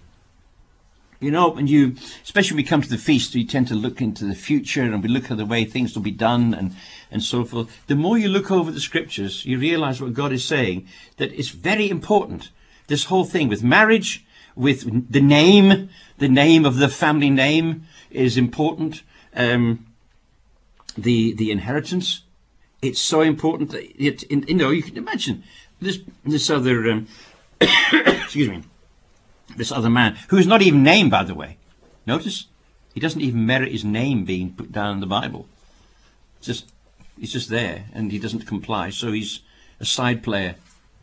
S1: When especially when we come to the feast, we tend to look into the future, and we look at the way things will be done, and so forth. The more you look over the scriptures, you realize what God is saying, that it's very important. This whole thing with marriage, with the name of the family name is important. The inheritance, it's so important that you can imagine this other excuse me, this other man who is not even named, by the way. Notice he doesn't even merit his name being put down in the Bible. He's just there, and he doesn't comply, so he's a side player.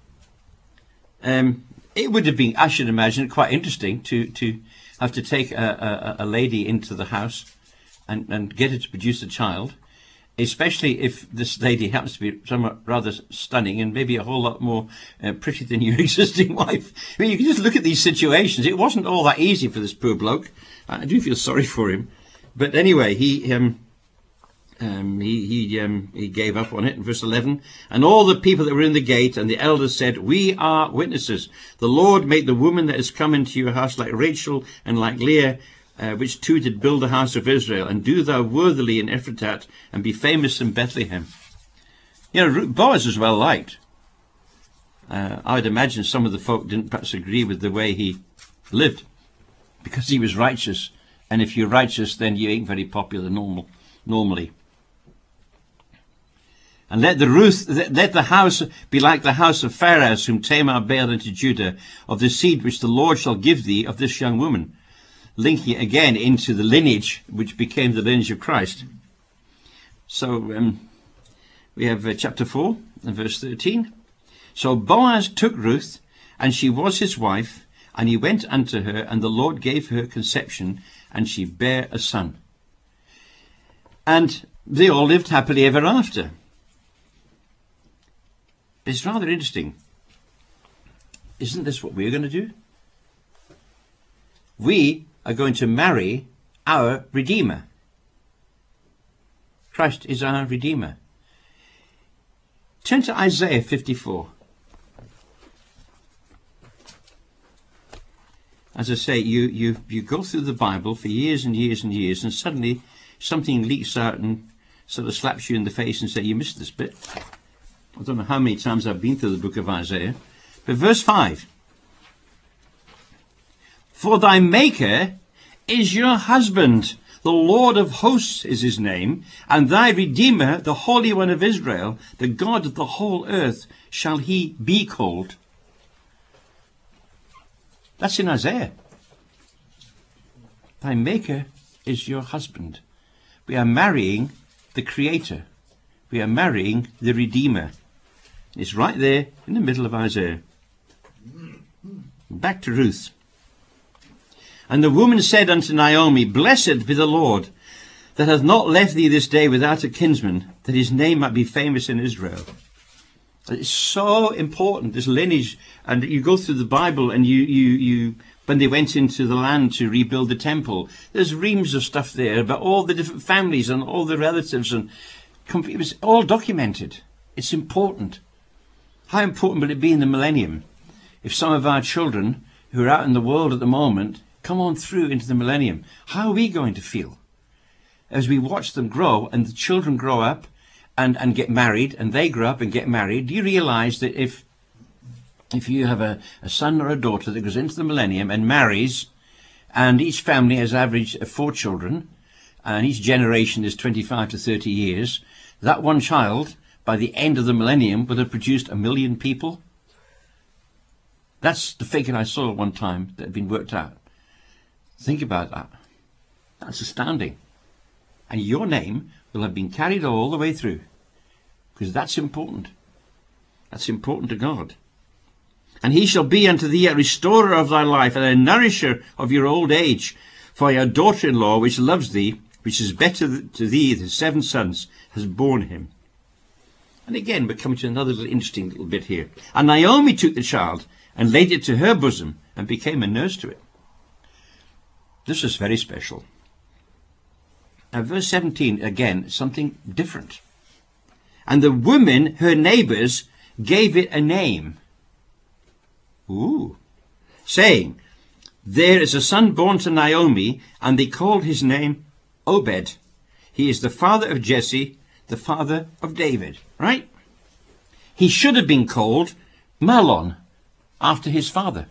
S1: It would have been, I should imagine, quite interesting to have to take a lady into the house and get her to produce a child, especially if this lady happens to be somewhat rather stunning and maybe a whole lot more pretty than your existing wife. I mean, you can just look at these situations. It wasn't all that easy for this poor bloke. I do feel sorry for him. But anyway, he gave up on it in verse 11. And all the people that were in the gate and the elders said, We are witnesses. The Lord made the woman that is come into your house like Rachel and like Leah, which two did build the house of Israel. And do thou worthily in Ephratah, and be famous in Bethlehem. Boaz was well liked. I would imagine some of the folk didn't perhaps agree with the way he lived, because he was righteous. And if you're righteous, then you ain't very popular normally. And let the house be like the house of Pharez, whom Tamar bare unto Judah, of the seed which the Lord shall give thee of this young woman. Linking it again into the lineage which became the lineage of Christ. So we have chapter 4 and verse 13. So Boaz took Ruth, and she was his wife, and he went unto her, and the Lord gave her conception, and she bare a son. And they all lived happily ever after. It's rather interesting. Isn't this what we're going to do? We are going to marry our Redeemer. Christ is our Redeemer. Turn to Isaiah 54. As I say, you go through the Bible for years and years and years, and suddenly something leaks out and sort of slaps you in the face and says, you missed this bit. I don't know how many times I've been through the book of Isaiah. But verse 5. For thy Maker is your husband, the Lord of hosts is his name, and thy Redeemer, the Holy One of Israel, the God of the whole earth, shall he be called. That's in Isaiah. Thy Maker is your husband. We are marrying the Creator. We are marrying the Redeemer. It's right there in the middle of Isaiah. Back to Ruth. And the woman said unto Naomi, Blessed be the Lord, that hath not left thee this day without a kinsman, that his name might be famous in Israel. It's so important, this lineage. And you go through the Bible, and you when they went into the land to rebuild the temple, there's reams of stuff there about all the different families and all the relatives, and it was all documented. It's important. How important will it be in the millennium if some of our children who are out in the world at the moment come on through into the millennium? How are we going to feel as we watch them grow, and the children grow up and get married, and they grow up and get married? Do you realize that if you have a son or a daughter that goes into the millennium and marries, and each family has average 4 children, and each generation is 25 to 30 years, that one child, by the end of the millennium, would have produced 1 million people? That's the figure I saw one time that had been worked out. Think about that. That's astounding. And your name will have been carried all the way through, because that's important. That's important to God. And he shall be unto thee a restorer of thy life, and a nourisher of your old age. For your daughter-in-law, which loves thee, which is better to thee than 7 sons, has borne him. And again, we're coming to another interesting little bit here. And Naomi took the child, and laid it to her bosom, and became a nurse to it. This is very special. Now, verse 17, again, something different. And the women, her neighbors, gave it a name. Ooh. Saying, There is a son born to Naomi, and they called his name Obed. He is the father of Jesse, the father of David. Right? He should have been called Mahlon, after his father.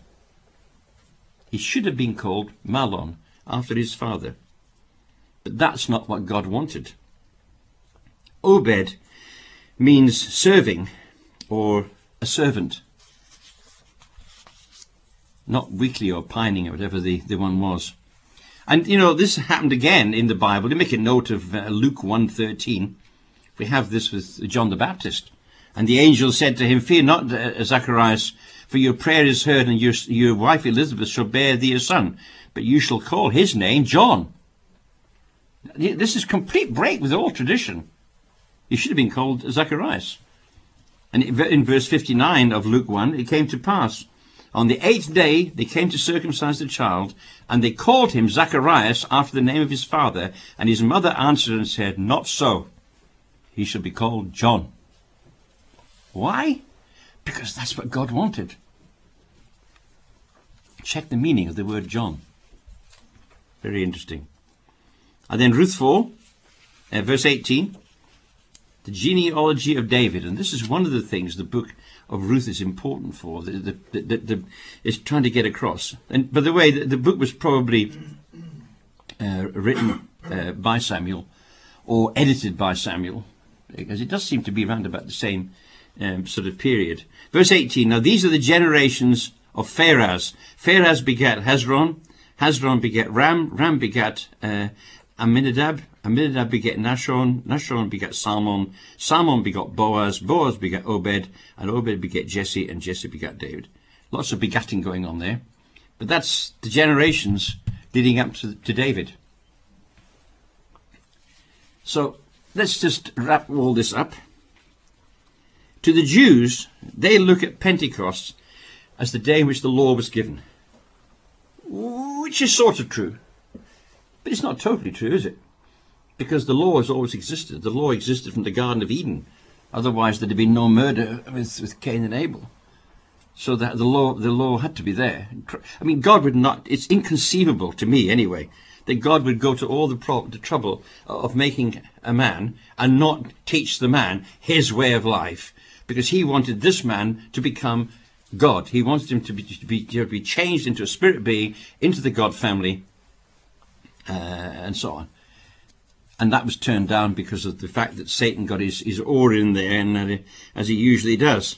S1: He should have been called Mahlon, after his father. But that's not what God wanted. Obed means serving, or a servant. Not weakly or pining, or whatever the one was. And, you know, this happened again in the Bible. You make a note of Luke 1:13. We have this with John the Baptist. And the angel said to him, Fear not, Zacharias, for your prayer is heard, and your wife Elizabeth shall bear thee a son, but you shall call his name John. This is complete break with all tradition. He should have been called Zacharias. And in verse 59 of Luke 1, it came to pass, on the 8th day they came to circumcise the child, and they called him Zacharias after the name of his father. And his mother answered and said, Not so. He shall be called John. Why? Because that's what God wanted. Check the meaning of the word John. Very interesting. And then Ruth 4, verse 18. The genealogy of David. And this is one of the things the book of Ruth is important for. It's trying to get across. And by the way, the book was probably written by Samuel, or edited by Samuel, because it does seem to be around about the same sort of period. Verse 18. Now these are the generations of Pharaz. Pharaz begat Hezron. Hezron begat Ram. Ram begat Amminadab. Amminadab begat Nashon. Nashon begat Salmon. Salmon begot Boaz. Boaz begat Obed. And Obed begat Jesse. And Jesse begat David. Lots of begatting going on there. But that's the generations leading up to David. So let's just wrap all this up. To the Jews, they look at Pentecost as the day in which the law was given. Which is sort of true. But it's not totally true, is it? because the law has always existed. The law existed from the Garden of Eden. Otherwise, there'd have been no murder with Cain and Abel. So that the law had to be there. I mean, God would not. It's inconceivable to me, anyway, that God would go to all the trouble of making a man and not teach the man his way of life, because he wanted this man to become God. He wanted him to be changed into a spirit being, into the God family, and so on. And that was turned down because of the fact that Satan got his oar in there, and as he usually does.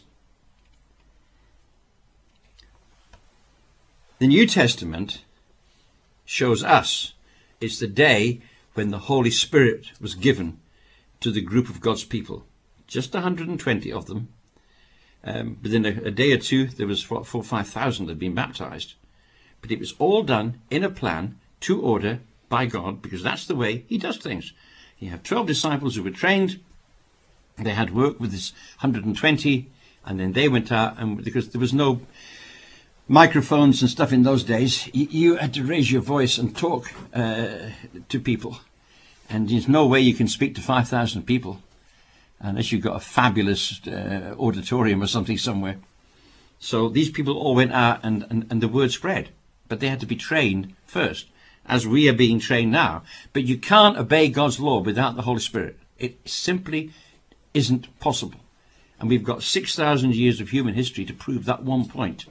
S1: The New Testament shows us it's the day when the Holy Spirit was given to the group of God's people. Just 120 of them. Within a day or two, there was 4,000 or 5,000 had been baptized. But it was all done in a plan, to order, by God, because that's the way he does things. He had 12 disciples who were trained. They had work with this 120, and then they went out, and because there was no microphones and stuff in those days, you had to raise your voice and talk to people. And there's no way you can speak to 5,000 people unless you've got a fabulous auditorium or something somewhere. So these people all went out, and the word spread. But they had to be trained first, as we are being trained now. But you can't obey God's law without the Holy Spirit. It simply isn't possible. And we've got 6,000 years of human history to prove that one point.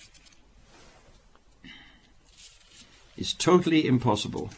S1: It's totally impossible.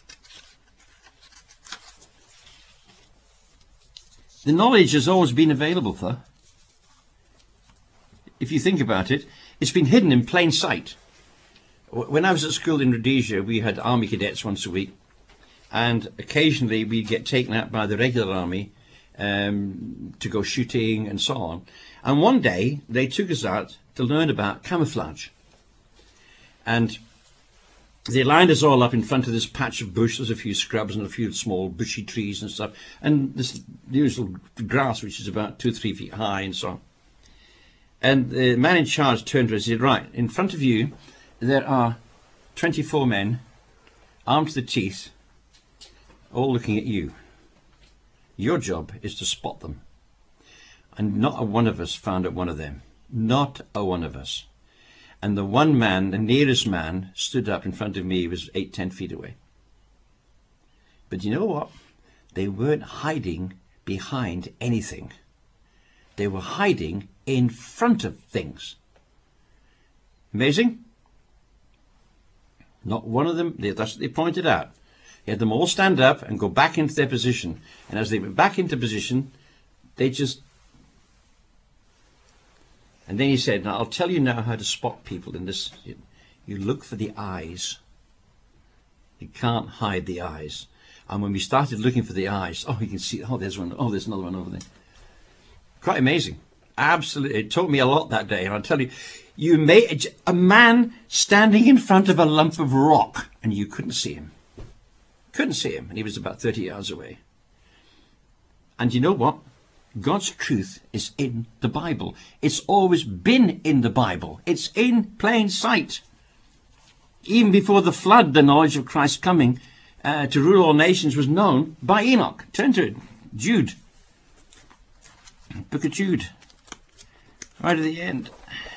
S1: The knowledge has always been available, though. If you think about it, it's been hidden in plain sight. When I was at school in Rhodesia, we had army cadets once a week, and occasionally we'd get taken out by the regular army to go shooting and so on. And one day they took us out to learn about camouflage. And they lined us all up in front of this patch of bush. There's a few scrubs and a few small bushy trees and stuff, and this usual grass which is about 2 or 3 feet high and so on. And the man in charge turned to us and said, right, in front of you there are 24 men, armed to the teeth, all looking at you. Your job is to spot them. And not a one of us found one of them. Not a one of us. And the one man, the nearest man, stood up in front of me. He was 8-10 feet away. But you know what? They weren't hiding behind anything. They were hiding in front of things. Amazing? Not one of them, that's what they pointed out. He had them all stand up and go back into their position. And as they went back into position, they just... And then he said, now I'll tell you now how to spot people in this. You look for the eyes. You can't hide the eyes. And when we started looking for the eyes, you can see, there's one, there's another one over there. Quite amazing. Absolutely. It taught me a lot that day. And I'll tell you, a man standing in front of a lump of rock, and you couldn't see him. Couldn't see him. And he was about 30 yards away. And you know what? God's truth is in the Bible. It's always been in the Bible. It's in plain sight. Even before the flood, the knowledge of Christ's coming to rule all nations was known by Enoch. Turn to it. Jude. Book of Jude. Right at the end.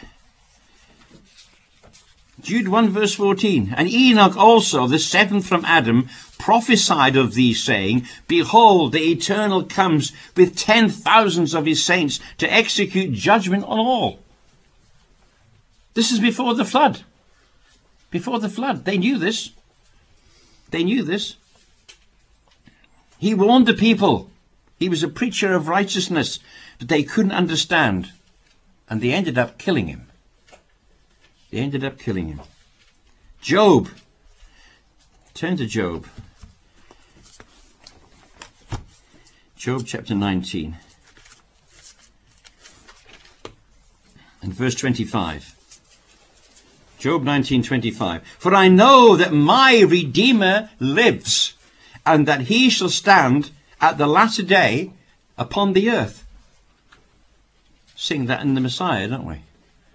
S1: Jude 1 verse 14. And Enoch also, the seventh from Adam, prophesied of these, saying, behold, the Eternal comes with 10,000s of his saints to execute judgment on all. This is before the flood. Before the flood. They knew this. They knew this. He warned the people. He was a preacher of righteousness, but they couldn't understand. And they ended up killing him. They ended up killing him. Job. Turn to Job. Job chapter 19. And verse 25. Job 19:25. For I know that my Redeemer lives, and that he shall stand at the latter day upon the earth. Sing that in the Messiah, don't we?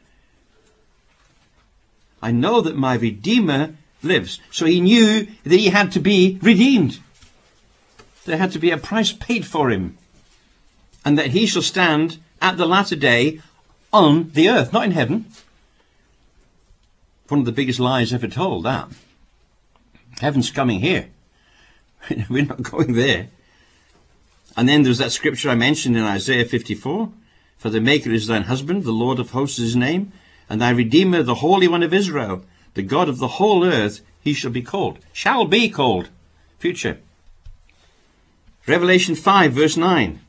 S1: I know that my Redeemer lives. So he knew that he had to be redeemed. There had to be a price paid for him. And that he shall stand at the latter day on the earth, not in heaven. One of the biggest lies ever told, that. Heaven's coming here. We're not going there. And then there's that scripture I mentioned in Isaiah 54. For the Maker is thine husband, the Lord of hosts is his name, and thy Redeemer, the Holy One of Israel, the God of the whole earth, he shall be called. Shall be called. Future. Revelation 5, verse 9.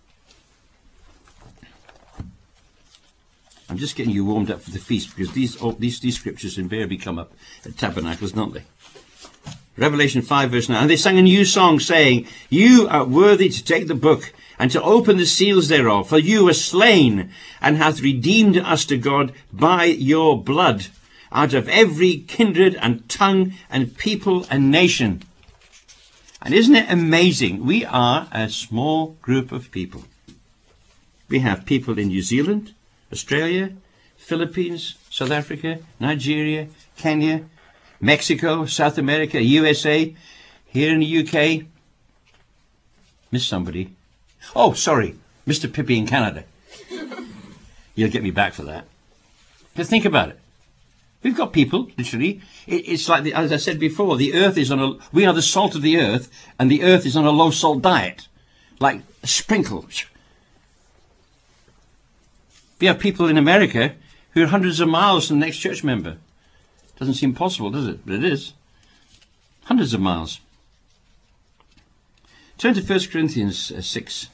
S1: I'm just getting you warmed up for the feast, because these scriptures invariably come up at tabernacles, don't they? Revelation 5, verse 9. And they sang a new song, saying, You are worthy to take the book and to open the seals thereof, for you were slain, and hath redeemed us to God by your blood, out of every kindred and tongue and people and nation. And isn't it amazing? We are a small group of people. We have people in New Zealand, Australia, Philippines, South Africa, Nigeria, Kenya, Mexico, South America, USA, here in the UK. Missed somebody. Oh, sorry, Mr. Pippi in Canada. You'll get me back for that. But think about it. We've got people, literally. It's like, as I said before, the earth is we are the salt of the earth, and the earth is on a low salt diet. Like a sprinkle. We have people in America who are hundreds of miles from the next church member. Doesn't seem possible, does it? But it is. Hundreds of miles. Turn to 1 Corinthians 6.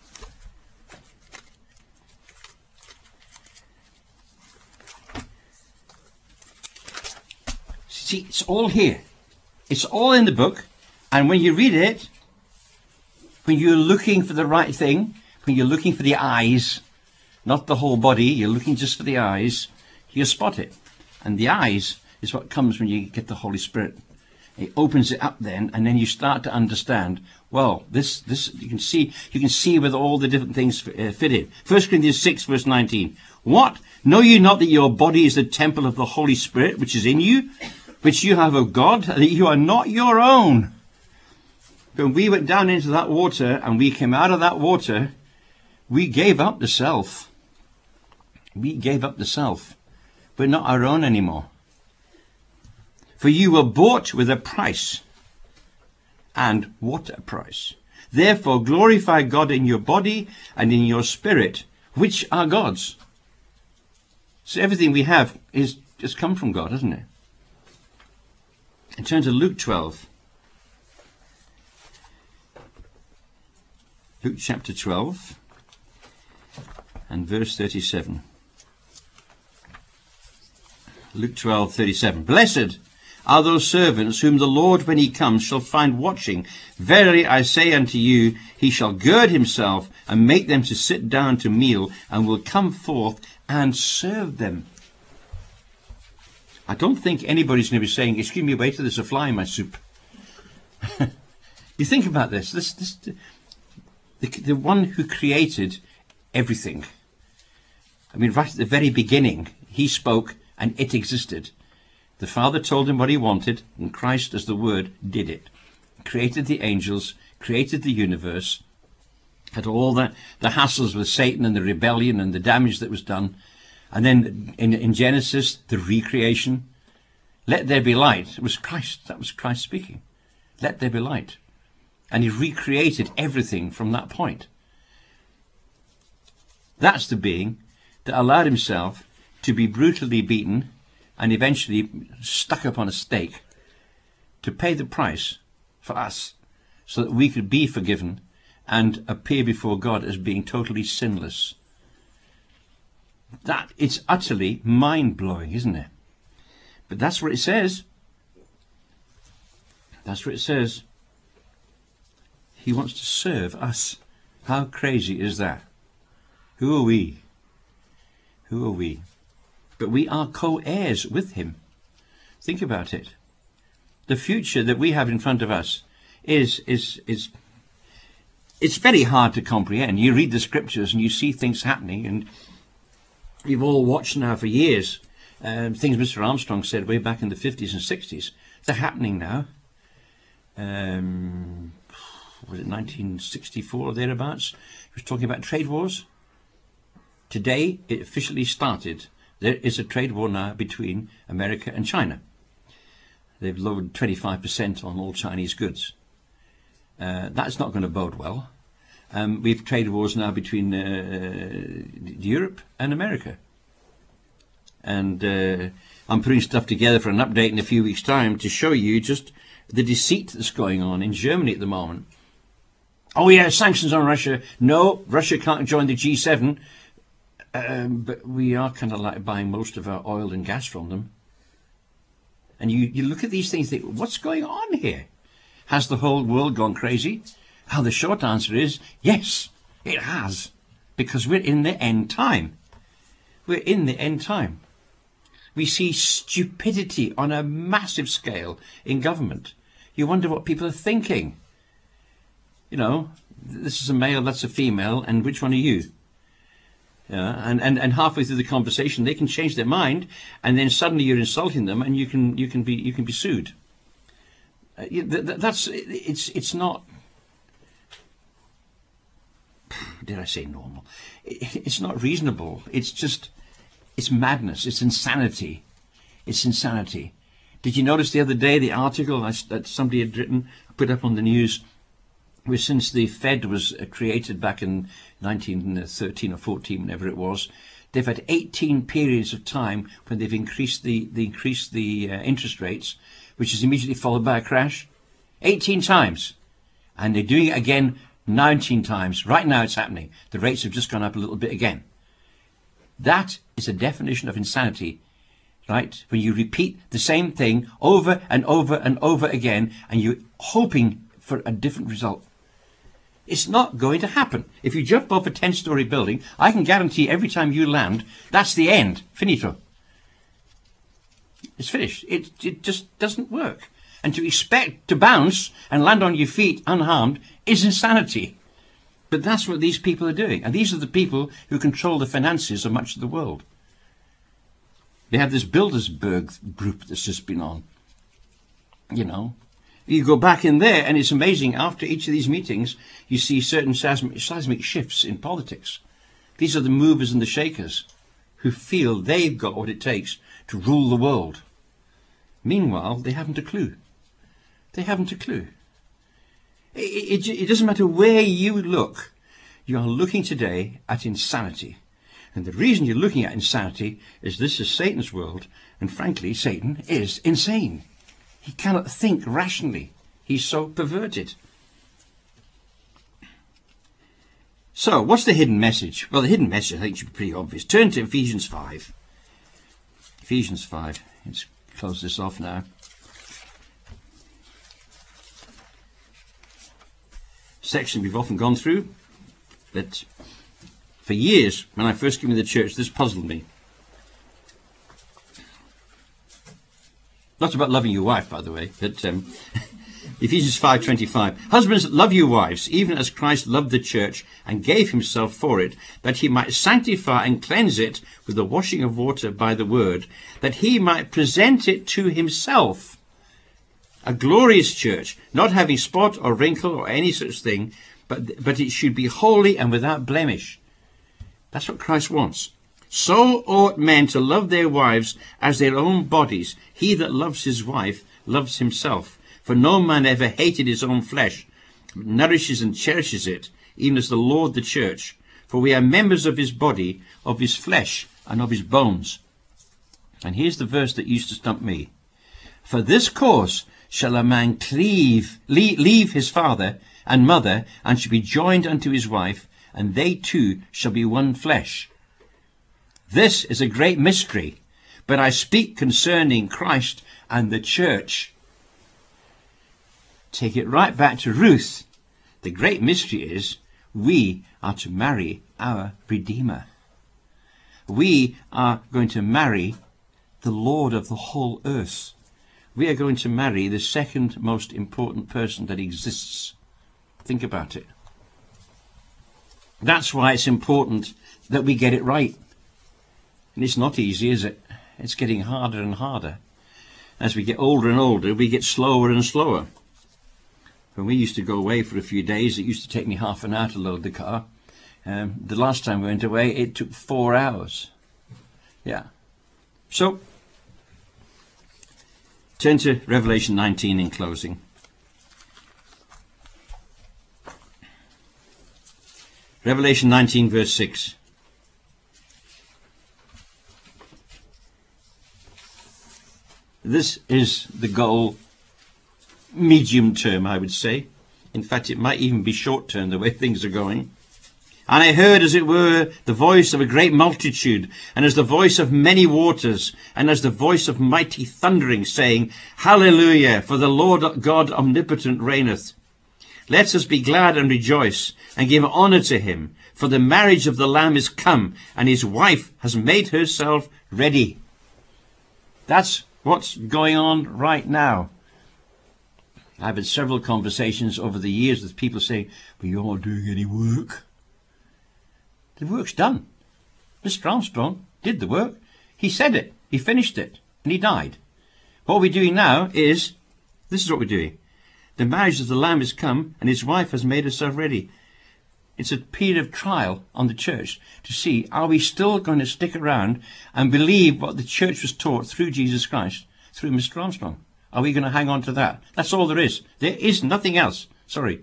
S1: See, it's all here. It's all in the book. And when you read it, when you're looking for the right thing, when you're looking for the eyes, not the whole body, you're looking just for the eyes, you spot it. And the eyes is what comes when you get the Holy Spirit. It opens it up then, and then you start to understand, well, this you can see where all the different things fit in. 1 Corinthians 6, verse 19. What? Know you not that your body is the temple of the Holy Spirit, which is in you, which you have of God, that you are not your own? When we went down into that water, and we came out of that water, we gave up the self. We gave up the self. We're not our own anymore. For you were bought with a price. And what a price. Therefore glorify God in your body and in your spirit, which are God's. So everything we have is just come from God, hasn't it? And turn to Luke 12. Luke chapter 12 and verse 37. Luke 12:37. Blessed are those servants whom the Lord, when he comes, shall find watching. Verily I say unto you, he shall gird himself and make them to sit down to meal, and will come forth and serve them. I don't think anybody's going to be saying, excuse me, waiter, there's a fly in my soup. You think about this. The one who created everything. I mean, right at the very beginning, he spoke and it existed. The Father told him what he wanted, and Christ, as the Word, did it. Created the angels, created the universe, had all the hassles with Satan and the rebellion and the damage that was done. And then in Genesis, the recreation. Let there be light. It was Christ. That was Christ speaking. Let there be light. And he recreated everything from that point. That's the being that allowed himself to be brutally beaten and eventually stuck up on a stake to pay the price for us so that we could be forgiven and appear before God as being totally sinless. That, it's utterly mind-blowing, isn't it? But that's what it says. That's what it says. He wants to serve us. How crazy is that? Who are we? Who are we? But we are co-heirs with him. Think about it. The future that we have in front of us is it's very hard to comprehend. You read the scriptures and you see things happening, and we've all watched now for years things Mr. Armstrong said way back in the 50s and 60s. They're happening now. was it 1964 or thereabouts? He was talking about trade wars. Today, it officially started. There is a trade war now between America and China. They've lowered 25% on all Chinese goods. That's not going to bode well. We have trade wars now between Europe and America. And I'm putting stuff together for an update in a few weeks' time to show you just the deceit that's going on in Germany at the moment. Oh yeah, sanctions on Russia. No, Russia can't join the G7. But we are kind of like buying most of our oil and gas from them. And you look at these things and think, what's going on here? Has the whole world gone crazy? Well, the short answer is, yes, it has. Because we're in the end time. We're in the end time. We see stupidity on a massive scale in government. You wonder what people are thinking. You know, this is a male, that's a female, and which one are you? And halfway through the conversation, they can change their mind, and then suddenly you're insulting them, and you can be sued. It's not. Did I say normal? It's not reasonable. It's madness. It's insanity. It's insanity. Did you notice the other day the article that somebody had written, put up on the news, where since the Fed was created back in 1913 or 14, whenever it was, they've had 18 periods of time when they've increased the interest rates, which is immediately followed by a crash. 18 times. And they're doing it again 19 times. Right now it's happening. The rates have just gone up a little bit again. That is a definition of insanity, right? When you repeat the same thing over and over and over again, and you're hoping for a different result. It's not going to happen. If you jump off a 10-story building, I can guarantee every time you land, that's the end. Finito. It's finished. It just doesn't work. And to expect to bounce and land on your feet unharmed is insanity. But that's what these people are doing. And these are the people who control the finances of much of the world. They have this Bilderberg group that's just been on. You know, you go back in there and it's amazing. After each of these meetings, you see certain seismic shifts in politics. These are the movers and the shakers who feel they've got what it takes to rule the world. Meanwhile, they haven't a clue. They haven't a clue. It doesn't matter where you look. You are looking today at insanity. And the reason you're looking at insanity is this is Satan's world. And frankly, Satan is insane. He cannot think rationally. He's so perverted. So, what's the hidden message? Well, the hidden message, I think, should be pretty obvious. Turn to Ephesians 5. Ephesians 5. Let's close this off now. Section we've often gone through, but for years, when I first came to the church, this puzzled me. Not about loving your wife, by the way, but Ephesians 5:25. Husbands, love your wives, even as Christ loved the church and gave himself for it, that he might sanctify and cleanse it with the washing of water by the word, that he might present it to himself, a glorious church, not having spot or wrinkle or any such thing, but it should be holy and without blemish. That's what Christ wants. So ought men to love their wives as their own bodies. He that loves his wife loves himself. For no man ever hated his own flesh, but nourishes and cherishes it, even as the Lord the church. For we are members of his body, of his flesh, and of his bones. And here's the verse that used to stump me. For this cause shall a man leave his father and mother, and shall be joined unto his wife, and they two shall be one flesh. This is a great mystery, but I speak concerning Christ and the church. Take it right back to Ruth. The great mystery is we are to marry our Redeemer. We are going to marry the Lord of the whole earth. We are going to marry the second most important person that exists. Think about it. That's why it's important that we get it right. And it's not easy, is it? It's getting harder and harder. As we get older and older, we get slower and slower. When we used to go away for a few days, it used to take me half an hour to load the car. The last time we went away, it took 4 hours. Yeah. So, turn to Revelation 19 in closing. Revelation 19 verse 6. This is the goal, medium term, I would say. In fact, it might even be short term, the way things are going. And I heard, as it were, the voice of a great multitude, and as the voice of many waters, and as the voice of mighty thundering, saying, Hallelujah, for the Lord God omnipotent reigneth. Let us be glad and rejoice, and give honour to him, for the marriage of the Lamb is come, and his wife has made herself ready. That's what's going on right now. I've had several conversations over the years with people saying, but you're not doing any work. The work's done. Mr. Armstrong did the work. He said it. He finished it. And he died. What we're doing now is, this is what we're doing. The marriage of the Lamb is come, and his wife has made herself ready. It's a period of trial on the church to see, are we still going to stick around and believe what the church was taught through Jesus Christ, through Mr. Armstrong? Are we going to hang on to that? That's all there is. There is nothing else. Sorry.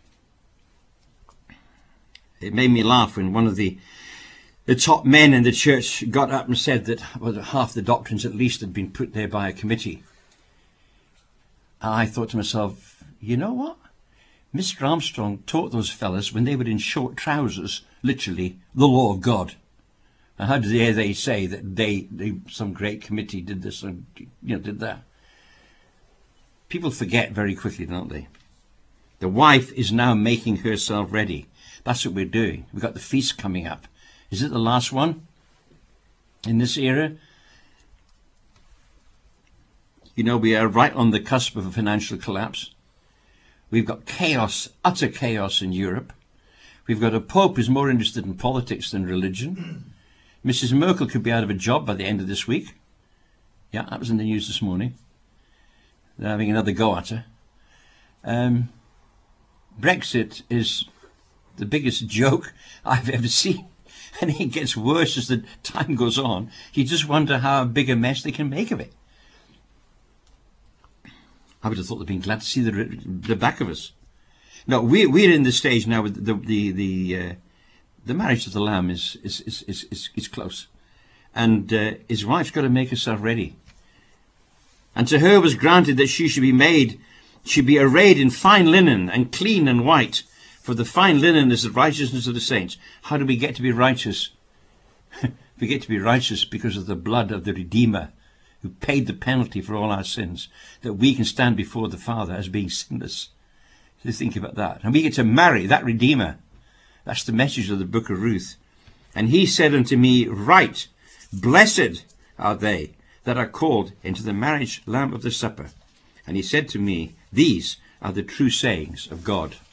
S1: It made me laugh when one of the top men in the church got up and said that half the doctrines at least had been put there by a committee. And I thought to myself, you know what? Mr. Armstrong taught those fellas when they were in short trousers, literally, the law of God. And how dare they say that they some great committee did this and did that? People forget very quickly, don't they? The wife is now making herself ready. That's what we're doing. We've got the feast coming up. Is it the last one in this era? We are right on the cusp of a financial collapse. We've got chaos, utter chaos in Europe. We've got a Pope who's more interested in politics than religion. Mrs. Merkel could be out of a job by the end of this week. Yeah, that was in the news this morning. They're having another go at her. Brexit is the biggest joke I've ever seen. And it gets worse as the time goes on. You just wonder how big a mess they can make of it. I would have thought they'd been glad to see the back of us. No, we're in the stage now with the marriage of the Lamb is close, and his wife's got to make herself ready. And to her was granted that she should be arrayed in fine linen and clean and white, for the fine linen is the righteousness of the saints. How do we get to be righteous? We get to be righteous because of the blood of the Redeemer, who paid the penalty for all our sins, that we can stand before the Father as being sinless. So think about that. And we get to marry that Redeemer. That's the message of the book of Ruth. And he said unto me, Right, blessed are they that are called into the marriage lamb of the supper. And he said to me, These are the true sayings of God.